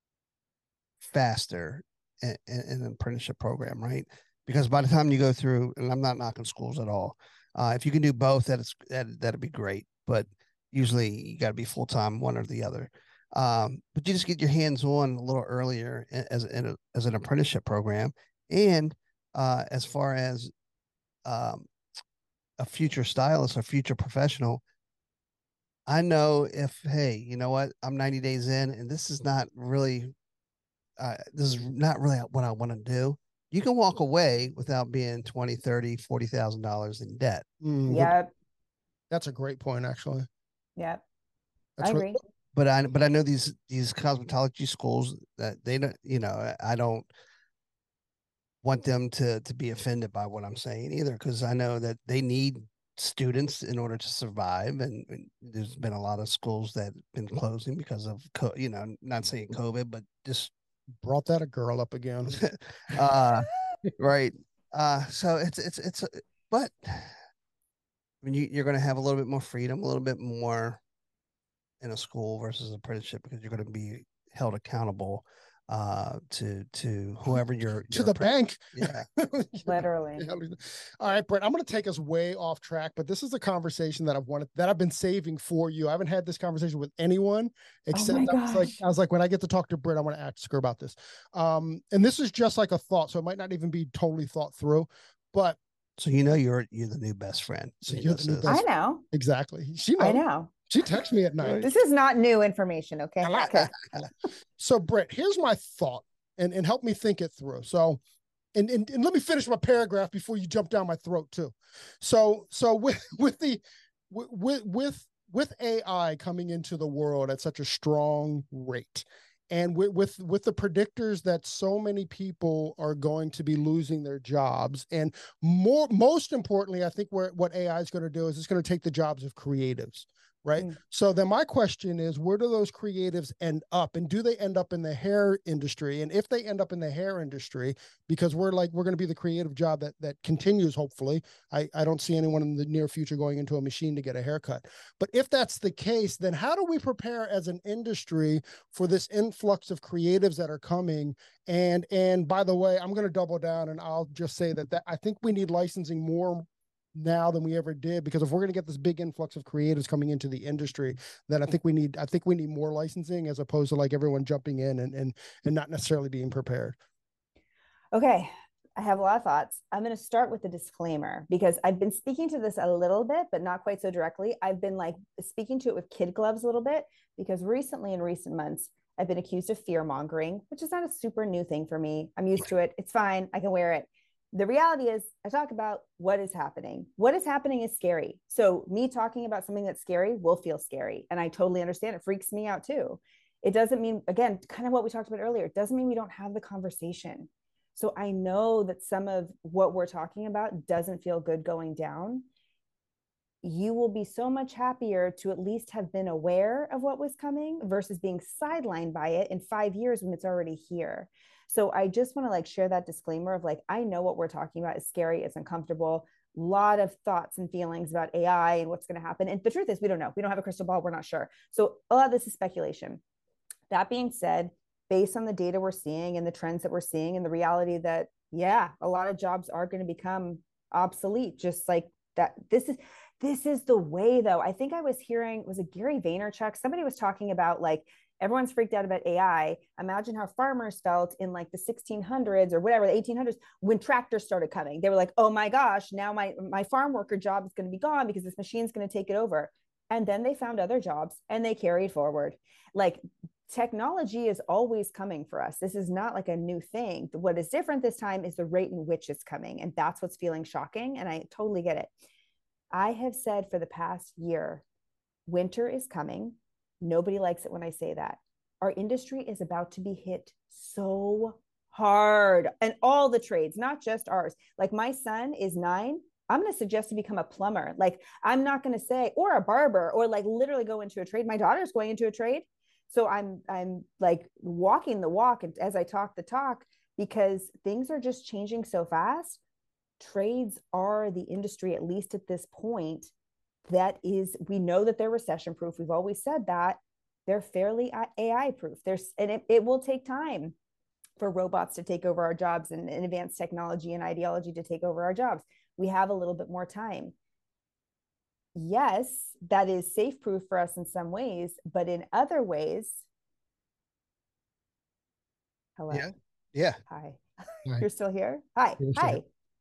faster in, in, in an apprenticeship program, right? Because by the time you go through, and I'm not knocking schools at all, uh, if you can do both, that's that that'd be great. But usually you got to be full time, one or the other. Um, but you just get your hands on a little earlier as in a, as an apprenticeship program, and uh, as far as um, a future stylist or future professional, I know if, hey, you know what, I'm ninety days in and this is not really, uh, this is not really what I want to do. You can walk away without being twenty, thirty, forty thousand dollars in debt. Mm, good- Yep. That's a great point, actually. Yep. That's I really- agree. But I, but I know these, these cosmetology schools that they don't, you know, I don't want them to, to be offended by what I'm saying either. Cause I know that they need students in order to survive. And, and there's been a lot of schools that have been closing because of, co- you know, not saying COVID, but just brought that a girl up again. uh, right. Uh, so it's, it's, it's, but I mean, you, you're going to have a little bit more freedom, a little bit more in a school versus apprenticeship because you're going to be held accountable uh, to to whoever you're to the bank. Yeah, literally. All right, Brett, I'm going to take us way off track, but this is a conversation that I've wanted, that I've been saving for you. I haven't had this conversation with anyone except oh I was like, I was like, when I get to talk to Brett, I want to ask her about this. Um, and this is just like a thought, so it might not even be totally thought through, but. So you know you're you're the new best friend. So you're the new best I know. Exactly. She knows. I know. She texts me at night. This is not new information, okay? Okay. So Brett, here's my thought, and, and help me think it through. So, and, and and let me finish my paragraph before you jump down my throat too. So so with with the with with with A I coming into the world at such a strong rate, and with, with with the predictors that so many people are going to be losing their jobs, and more most importantly, I think where what A I is going to do is it's going to take the jobs of creatives. Right. Mm. So then my question is, where do those creatives end up? And do they end up in the hair industry? And if they end up in the hair industry, because we're like, we're going to be the creative job that that continues, hopefully. I, I don't see anyone in the near future going into a machine to get a haircut. But if that's the case, then how do we prepare as an industry for this influx of creatives that are coming? And and by the way, I'm going to double down and I'll just say that, that I think we need licensing more now than we ever did, because if we're going to get this big influx of creatives coming into the industry, then I think we need I think we need more licensing, as opposed to like everyone jumping in and and and not necessarily being prepared. Okay, I have a lot of thoughts. I'm going to start with the disclaimer, because I've been speaking to this a little bit, but not quite so directly. I've been like speaking to it with kid gloves a little bit, because recently, in recent months, I've been accused of fear mongering, which is not a super new thing for me. I'm used to it. It's fine. I can wear it. The reality is, I talk about what is happening. What is happening is scary. So me talking about something that's scary will feel scary. And I totally understand. It freaks me out too. It doesn't mean, again, kind of what we talked about earlier, it doesn't mean we don't have the conversation. So I know that some of what we're talking about doesn't feel good going down. You will be so much happier to at least have been aware of what was coming versus being sidelined by it in five years when it's already here. So I just want to like share that disclaimer of like, I know what we're talking about is scary, it's uncomfortable, a lot of thoughts and feelings about A I and what's going to happen. And the truth is, we don't know. We don't have a crystal ball. We're not sure. So a lot of this is speculation. That being said, based on the data we're seeing and the trends that we're seeing and the reality that, yeah, a lot of jobs are going to become obsolete, just like that. This is, this is the way though. I think I was hearing, was it Gary Vaynerchuk? Somebody was talking about like, everyone's freaked out about A I. Imagine how farmers felt in like the sixteen hundreds or whatever, the eighteen hundreds, when tractors started coming. They were like, oh my gosh, now my, my farm worker job is going to be gone because this machine's going to take it over. And then they found other jobs and they carried forward. Like technology is always coming for us. This is not like a new thing. What is different this time is the rate in which it's coming. And that's what's feeling shocking. And I totally get it. I have said for the past year, winter is coming. Nobody likes it when I say that. Our industry is about to be hit so hard, and all the trades, not just ours. Like my son is nine. I'm going to suggest to become a plumber. Like I'm not going to say, or a barber, or like literally go into a trade. My daughter's going into a trade. So I'm, I'm like walking the walk as I talk the talk, because things are just changing so fast. Trades are the industry, at least at this point, that is, we know that they're recession proof. We've always said that. They're fairly A I proof. There's, and it, it will take time for robots to take over our jobs and, and advanced technology and ideology to take over our jobs. We have a little bit more time. Yes, that is safe proof for us in some ways, but in other ways, hello. Yeah. Yeah. Hi. Hi. You're still here? Hi. You're Hi. still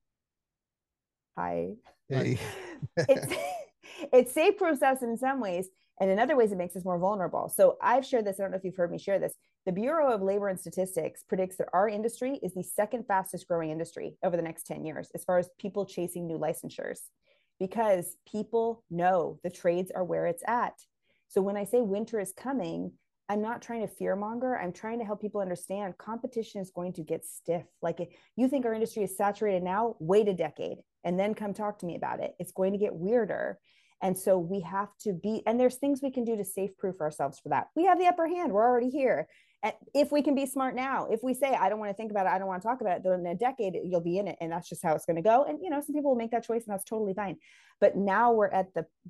Hi. Hey. it's it safe proofs us in some ways, and in other ways it makes us more vulnerable. So I've shared this, I don't know if you've heard me share this. The Bureau of Labor and Statistics predicts that our industry is the second fastest growing industry over the next ten years as far as people chasing new licensures, because people know the trades are where it's at. So when I say winter is coming, I'm not trying to fearmonger. I'm trying to help people understand competition is going to get stiff. Like if you think our industry is saturated now, wait a decade and then come talk to me about it. It's going to get weirder. And so we have to be, and there's things we can do to safe proof ourselves for that. We have the upper hand. We're already here. And if we can be smart now, if we say, I don't want to think about it, I don't want to talk about it, then in a decade, you'll be in it. And that's just how it's going to go. And, you know, some people will make that choice and that's totally fine. But now we're at the, the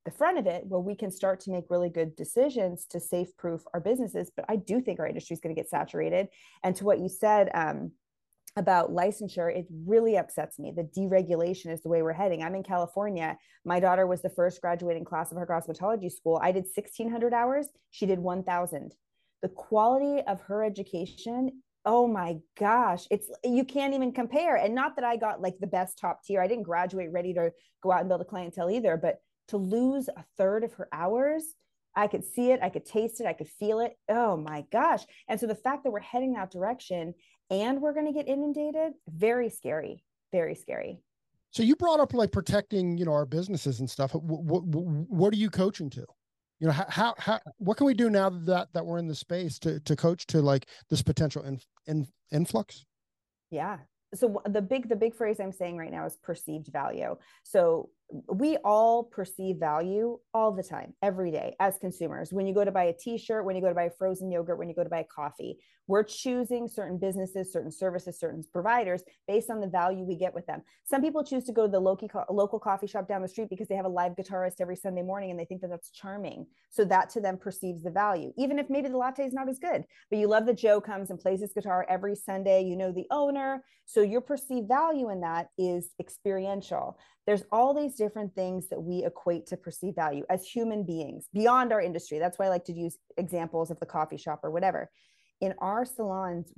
the front of it where we can start to make really good decisions to safe proof our businesses. But I do think our industry is going to get saturated. And to what you said, um, about licensure, it really upsets me. The deregulation is the way we're heading. I'm in California. My daughter was the first graduating class of her cosmetology school. I did sixteen hundred hours. She did one thousand. The quality of her education, oh my gosh, it's, you can't even compare. And not that I got like the best top tier. I didn't graduate ready to go out and build a clientele either, but to lose a third of her hours, I could see it, I could taste it, I could feel it. Oh my gosh. And so the fact that we're heading that direction and we're going to get inundated, very scary, very scary. So you brought up like protecting, you know, our businesses and stuff. What, what, what are you coaching to? You know, how, how, what can we do now that, that we're in the space to, to coach to like this potential in, in, influx? Yeah. So the big, the big phrase I'm saying right now is perceived value. So we all perceive value all the time, every day as consumers. When you go to buy a t-shirt, when you go to buy a frozen yogurt, when you go to buy a coffee, we're choosing certain businesses, certain services, certain providers based on the value we get with them. Some people choose to go to the local, local coffee shop down the street because they have a live guitarist every Sunday morning and they think that that's charming. So that to them perceives the value, even if maybe the latte is not as good, but you love that Joe comes and plays his guitar every Sunday, you know the owner. So your perceived value in that is experiential. There's all these different things that we equate to perceived value as human beings beyond our industry. That's why I like to use examples of the coffee shop or whatever. In our salons,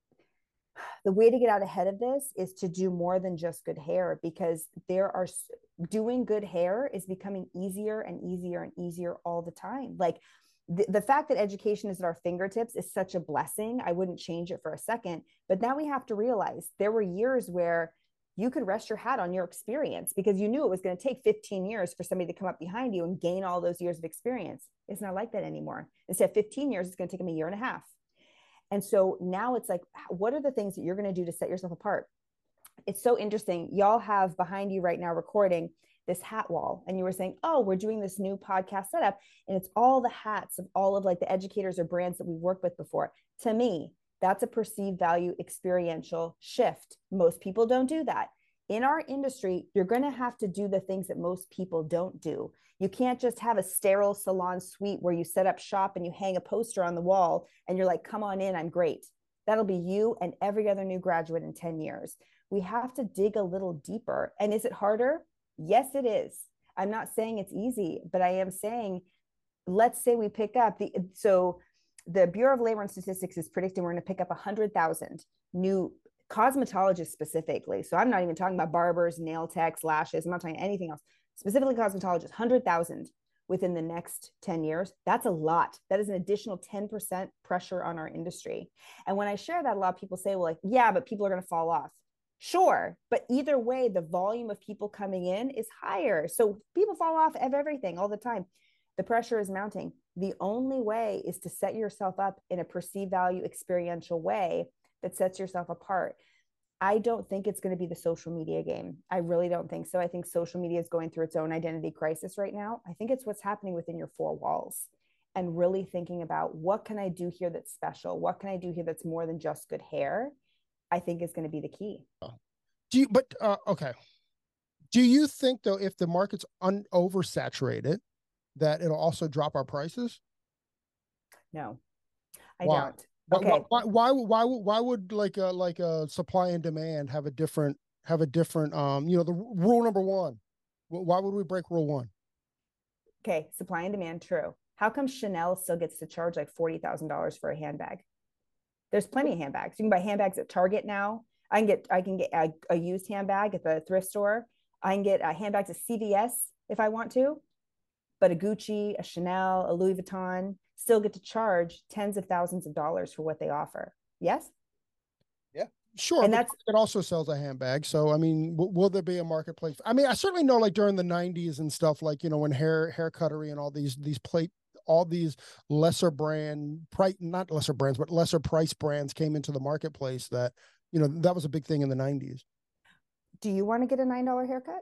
the way to get out ahead of this is to do more than just good hair, because there are doing good hair is becoming easier and easier and easier all the time. Like the, the fact that education is at our fingertips is such a blessing. I wouldn't change it for a second, but now we have to realize there were years where you could rest your hat on your experience because you knew it was going to take fifteen years for somebody to come up behind you and gain all those years of experience. It's not like that anymore. Instead of fifteen years, it's going to take them a year and a half. And so now it's like, what are the things that you're going to do to set yourself apart? It's so interesting. Y'all have behind you right now recording this hat wall. And you were saying, oh, we're doing this new podcast setup. And it's all the hats of all of like the educators or brands that we've worked with before. To me, that's a perceived value experiential shift. Most people don't do that. In our industry, you're going to have to do the things that most people don't do. You can't just have a sterile salon suite where you set up shop and you hang a poster on the wall and you're like, come on in, I'm great. That'll be you and every other new graduate in ten years. We have to dig a little deeper. And is it harder? Yes, it is. I'm not saying it's easy, but I am saying, let's say we pick up the, so the Bureau of Labor and Statistics is predicting we're going to pick up one hundred thousand new cosmetologists specifically. So I'm not even talking about barbers, nail techs, lashes. I'm not talking anything else. Specifically cosmetologists, one hundred thousand within the next ten years. That's a lot. That is an additional ten percent pressure on our industry. And when I share that, a lot of people say, well, like, yeah, but people are going to fall off. Sure. But either way, the volume of people coming in is higher. So people fall off of everything all the time. The pressure is mounting. The only way is to set yourself up in a perceived value experiential way that sets yourself apart. I don't think it's going to be the social media game. I really don't think so. I think social media is going through its own identity crisis right now. I think it's what's happening within your four walls and really thinking about what can I do here that's special? What can I do here that's more than just good hair? I think is going to be the key. Do you, but, uh, okay. Do you think though, if the market's un oversaturated, that it'll also drop our prices? No, I Why? don't. Okay. Why, why, why, why, why would like a, like a supply and demand have a different, have a different, um, you know, the rule number one, why would we break rule one? Okay. Supply and demand. True. How come Chanel still gets to charge like forty thousand dollars for a handbag? There's plenty of handbags. You can buy handbags at Target now. I can get, I can get a, a used handbag at the thrift store. I can get a handbag at C V S if I want to, but a Gucci, a Chanel, a Louis Vuitton still get to charge tens of thousands of dollars for what they offer. Yes. Yeah, sure. And that's, it also sells a handbag. So, I mean, w will there be a marketplace? I mean, I certainly know like during the nineties and stuff, like, you know, when hair, hair cuttery and all these, these plate, all these lesser brand price, not lesser brands, but lesser price brands came into the marketplace that, you know, that was a big thing in the nineties. Do you want to get a nine dollar haircut?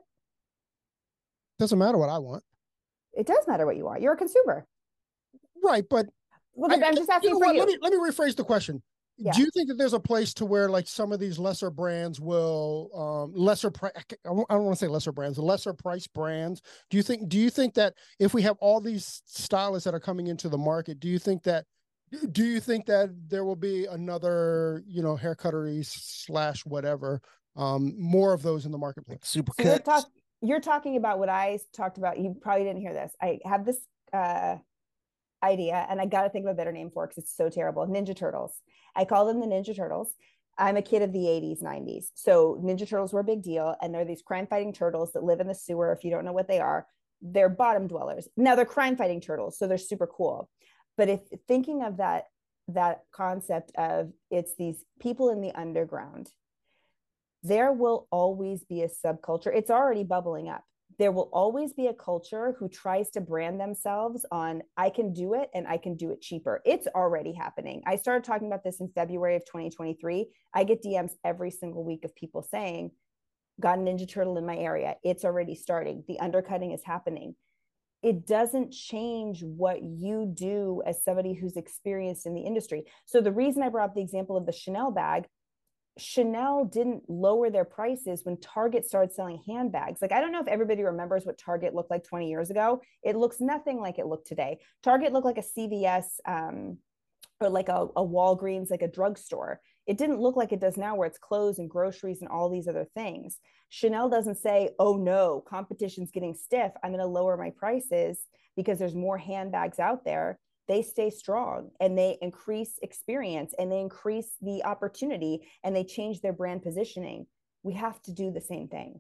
Doesn't matter what I want. It does matter what you want. You're a consumer. Right. But well, I, I'm just asking you know for what? you. Let me, let me rephrase the question. Yeah. Do you think that there's a place to where like some of these lesser brands will um lesser pri- I don't want to say lesser brands, lesser price brands? Do you think do you think that if we have all these stylists that are coming into the market, do you think that do you think that there will be another, you know, haircuttery slash whatever, um, more of those in the marketplace? Super so you're, cuts. talk, you're talking about what I talked about. You probably didn't hear this. I have this uh idea, and I got to think of a better name for it because it's so terrible. Ninja Turtles. I call them the Ninja Turtles. I'm a kid of the eighties, nineties. So Ninja Turtles were a big deal. And they're these crime fighting turtles that live in the sewer. If you don't know what they are, they're bottom dwellers. Now they're crime fighting turtles. So they're super cool. But if thinking of that, that concept of it's these people in the underground, there will always be a subculture. It's already bubbling up. There will always be a culture who tries to brand themselves on, I can do it and I can do it cheaper. It's already happening. I started talking about this in February of twenty twenty-three. I get D Ms every single week of people saying, got a Ninja Turtle in my area. It's already starting. The undercutting is happening. It doesn't change what you do as somebody who's experienced in the industry. So the reason I brought up the example of the Chanel bag, Chanel didn't lower their prices when Target started selling handbags. Like, I don't know if everybody remembers what Target looked like twenty years ago. It looks nothing like it looked today. Target looked like a C V S um, or like a, a Walgreens, like a drugstore. It didn't look like it does now where it's clothes and groceries and all these other things. Chanel doesn't say, oh no, competition's getting stiff, I'm going to lower my prices because there's more handbags out there. They stay strong and they increase experience and they increase the opportunity and they change their brand positioning. We have to do the same thing.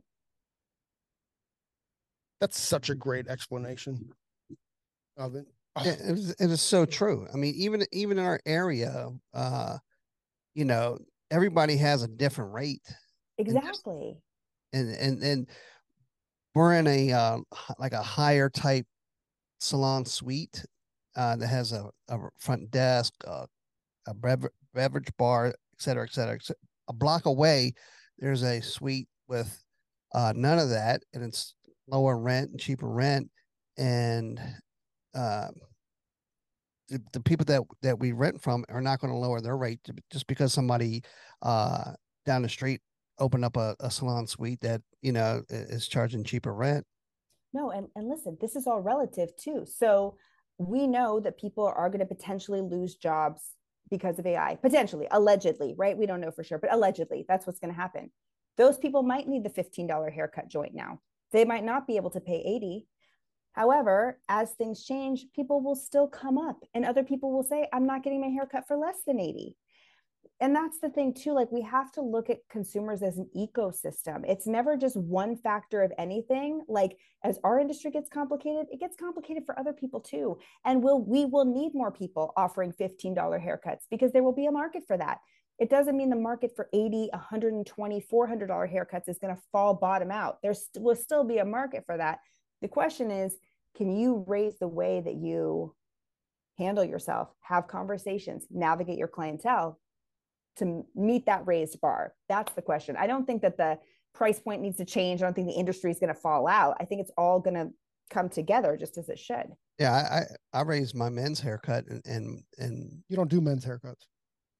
That's such a great explanation of it. Oh. It, it, is, it is so true. I mean, even even in our area, uh, you know, everybody has a different rate. Exactly. And and and, and we're in a uh, like a higher type salon suite. Uh, that has a, a front desk, uh, a bever- beverage bar, et cetera, et cetera, et cetera. A block away, there's a suite with uh, none of that, and it's lower rent and cheaper rent. And uh, the, the people that, that we rent from are not going to lower their rate just because somebody uh, down the street opened up a, a salon suite that, you know, is charging cheaper rent. No, and, and listen, this is all relative too. So we know that people are going to potentially lose jobs because of A I, potentially, allegedly, right? We don't know for sure, but allegedly, that's what's going to happen. Those people might need the fifteen dollars haircut joint now. They might not be able to pay eighty. However, as things change, people will still come up and other people will say, I'm not getting my haircut for less than eighty. And that's the thing too, like we have to look at consumers as an ecosystem. It's never just one factor of anything. Like as our industry gets complicated, it gets complicated for other people too. And we'll, we will need more people offering fifteen dollars haircuts because there will be a market for that. It doesn't mean the market for eighty, one hundred twenty, four hundred dollars haircuts is going to fall bottom out. There st- will still be a market for that. The question is, can you raise the way that you handle yourself, have conversations, navigate your clientele to meet that raised bar? That's the question. I don't think that the price point needs to change. I don't think the industry is going to fall out. I think it's all going to come together just as it should. Yeah, I I, I raised my men's haircut and and and you don't do men's haircuts.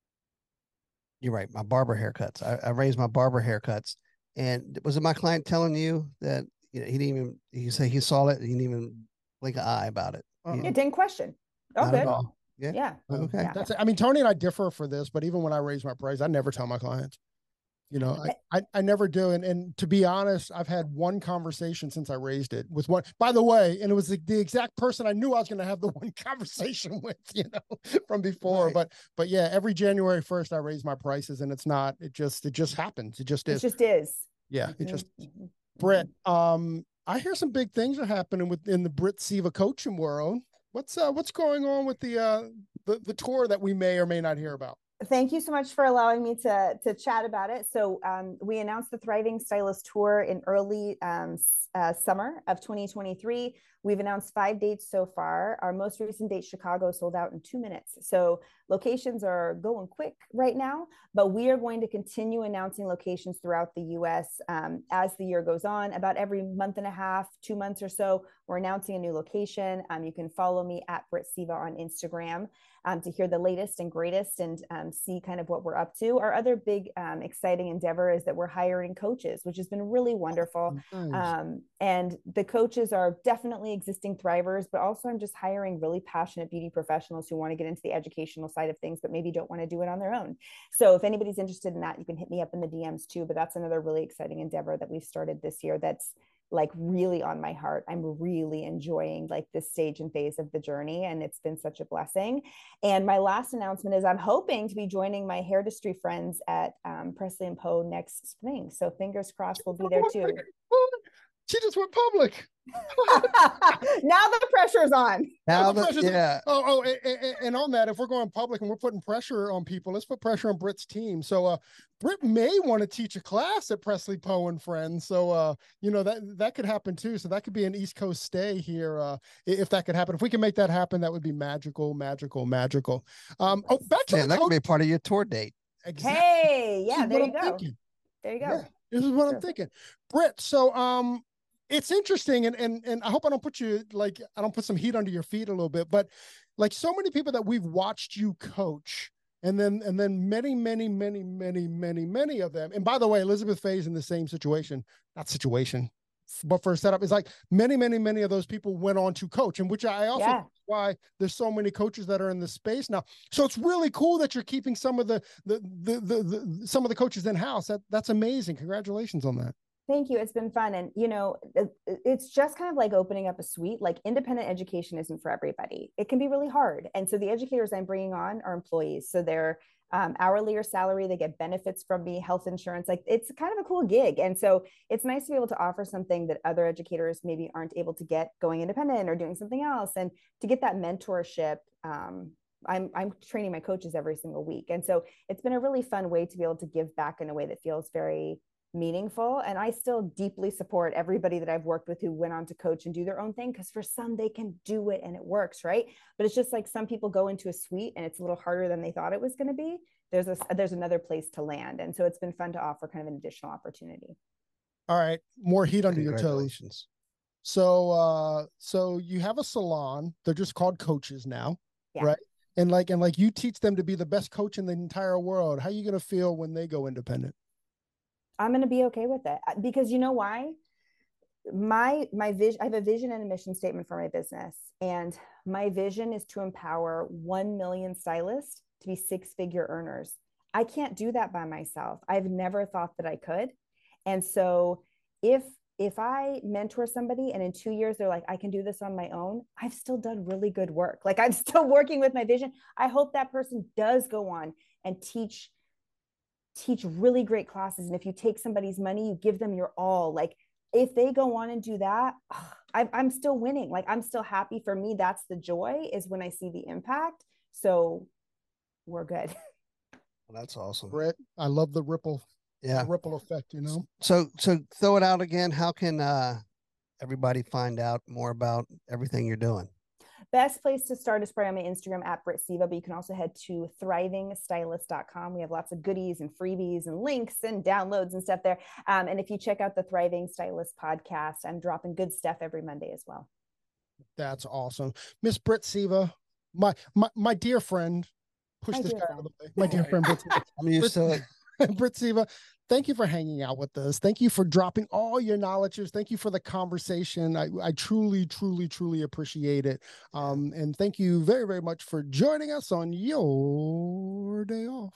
You're right. My barber haircuts. I, I raised my barber haircuts, and was it my client telling you that you know he didn't even he said he saw it, he didn't even blink an eye about it. Uh-uh. It didn't question. Oh, Not good. at all. Yeah. Yeah. Okay. Yeah. That's it. I mean, Tony and I differ for this, but even when I raise my price, I never tell my clients. You know, I, I, I never do. And and to be honest, I've had one conversation since I raised it with one, by the way, and it was the, the exact person I knew I was going to have the one conversation with, you know, from before. Right. But but yeah, every January first, I raise my prices, and it's not, it just, it just happens. It just is. It just is. Yeah. It just, mm-hmm. Britt, um, I hear some big things are happening within the Britt Siva coaching world. What's uh what's going on with the uh the, the tour that we may or may not hear about? Thank you so much for allowing me to to chat about it. So um, we announced the Thriving Stylist Tour in early um, uh, summer of twenty twenty-three. We've announced five dates so far. Our most recent date, Chicago, sold out in two minutes. So locations are going quick right now, but we are going to continue announcing locations throughout the U S um, as the year goes on. About every month and a half, two months or so, we're announcing a new location. Um, you can follow me at Britt Siva on Instagram um, to hear the latest and greatest and um, see kind of what we're up to. Our other big um, exciting endeavor is that we're hiring coaches, which has been really wonderful. Nice. Um, and the coaches are definitely existing thrivers, but also I'm just hiring really passionate beauty professionals who want to get into the educational side of things, but maybe don't want to do it on their own. So if anybody's interested in that, you can hit me up in the D Ms too. But that's another really exciting endeavor that we've started this year that's like really on my heart. I'm really enjoying like this stage and phase of the journey, and it's been such a blessing. And my last announcement is I'm hoping to be joining my hair industry friends at um, Presley and Poe next spring. So fingers crossed we'll be there too. She just went public. Now the pressure's on. Now the, the yeah. On. Oh, oh, and, and on that, if we're going public and we're putting pressure on people, let's put pressure on Britt's team. So, uh, Britt may want to teach a class at Presley Poe and Friends. So, uh, you know that that could happen too. So that could be an East Coast stay here, uh, if that could happen. If we can make that happen, that would be magical, magical, magical. Um, oh, back to yeah, the that coach- could be a part of your tour date. Exactly. Hey, yeah, there you go. Thinking. There you go. Yeah, this is what sure. I'm thinking, Britt. So, um. It's interesting, and and and I hope I don't put you like I don't put some heat under your feet a little bit, but like so many people that we've watched you coach, and then and then many many many many many many of them. And by the way, Elizabeth Faye's in the same situation, not situation, but for a setup, it's like many many many of those people went on to coach, and which I also yeah. why there's so many coaches that are in the space now. So it's really cool that you're keeping some of the the the, the, the some of the coaches in house. That that's amazing. Congratulations on that. Thank you. It's been fun. And, you know, it's just kind of like opening up a suite. Like independent education isn't for everybody. It can be really hard. And so the educators I'm bringing on are employees. So they're um, hourly or salary. They get benefits from me, health insurance. Like it's kind of a cool gig. And so it's nice to be able to offer something that other educators maybe aren't able to get going independent or doing something else. And to get that mentorship, um, I'm, I'm training my coaches every single week. And so it's been a really fun way to be able to give back in a way that feels very meaningful. And I still deeply support everybody that I've worked with who went on to coach and do their own thing, because for some they can do it and it works, right? But it's just like some people go into a suite and it's a little harder than they thought it was going to be. There's a there's another place to land, and so it's been fun to offer kind of an additional opportunity. All right, more heat under your toes. So uh so you have a salon. They're just called Coaches now, yeah. right? And like and like you teach them to be the best coach in the entire world. How are you going to feel when they go independent? I'm going to be okay with it, because you know why? My, my vision, I have a vision and a mission statement for my business. And my vision is to empower one million stylists to be six figure earners. I can't do that by myself. I've never thought that I could. And so if, if I mentor somebody and in two years, they're like, I can do this on my own, I've still done really good work. Like I'm still working with my vision. I hope that person does go on and teach teach really great classes. And if you take somebody's money, you give them your all. Like if they go on and do that, I, I'm still winning. Like I'm still happy. For me, that's the joy, is when I see the impact. So we're good. Well, that's awesome. Britt, I love the ripple. Yeah. The ripple effect, you know? So, so throw it out again. How can uh, everybody find out more about everything you're doing? Best place to start is probably on my Instagram at Britt Siva, but you can also head to thriving stylist dot com. We have lots of goodies and freebies and links and downloads and stuff there. Um, and if you check out the Thriving Stylist podcast, I'm dropping good stuff every Monday as well. That's awesome. Miss Britt Siva, my, my, my dear friend, push my this guy friend. out of the way. My dear friend, Britt Siva. I'm used to it. Britt Siva, thank you for hanging out with us. Thank you for dropping all your knowledge. Thank you for the conversation. I, I truly, truly, truly appreciate it. Um, and thank you very, very much for joining us on your day off.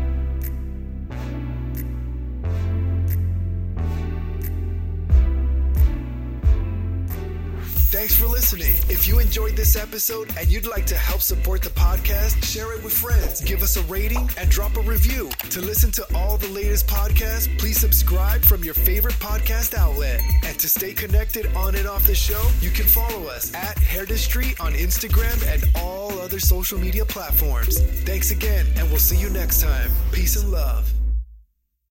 Thanks for listening. If you enjoyed this episode and you'd like to help support the podcast, share it with friends, give us a rating, and drop a review. To listen to all the latest podcasts, please subscribe from your favorite podcast outlet. And to stay connected on and off the show, you can follow us at Hairndustry on Instagram and all other social media platforms. Thanks again, and we'll see you next time. Peace and love.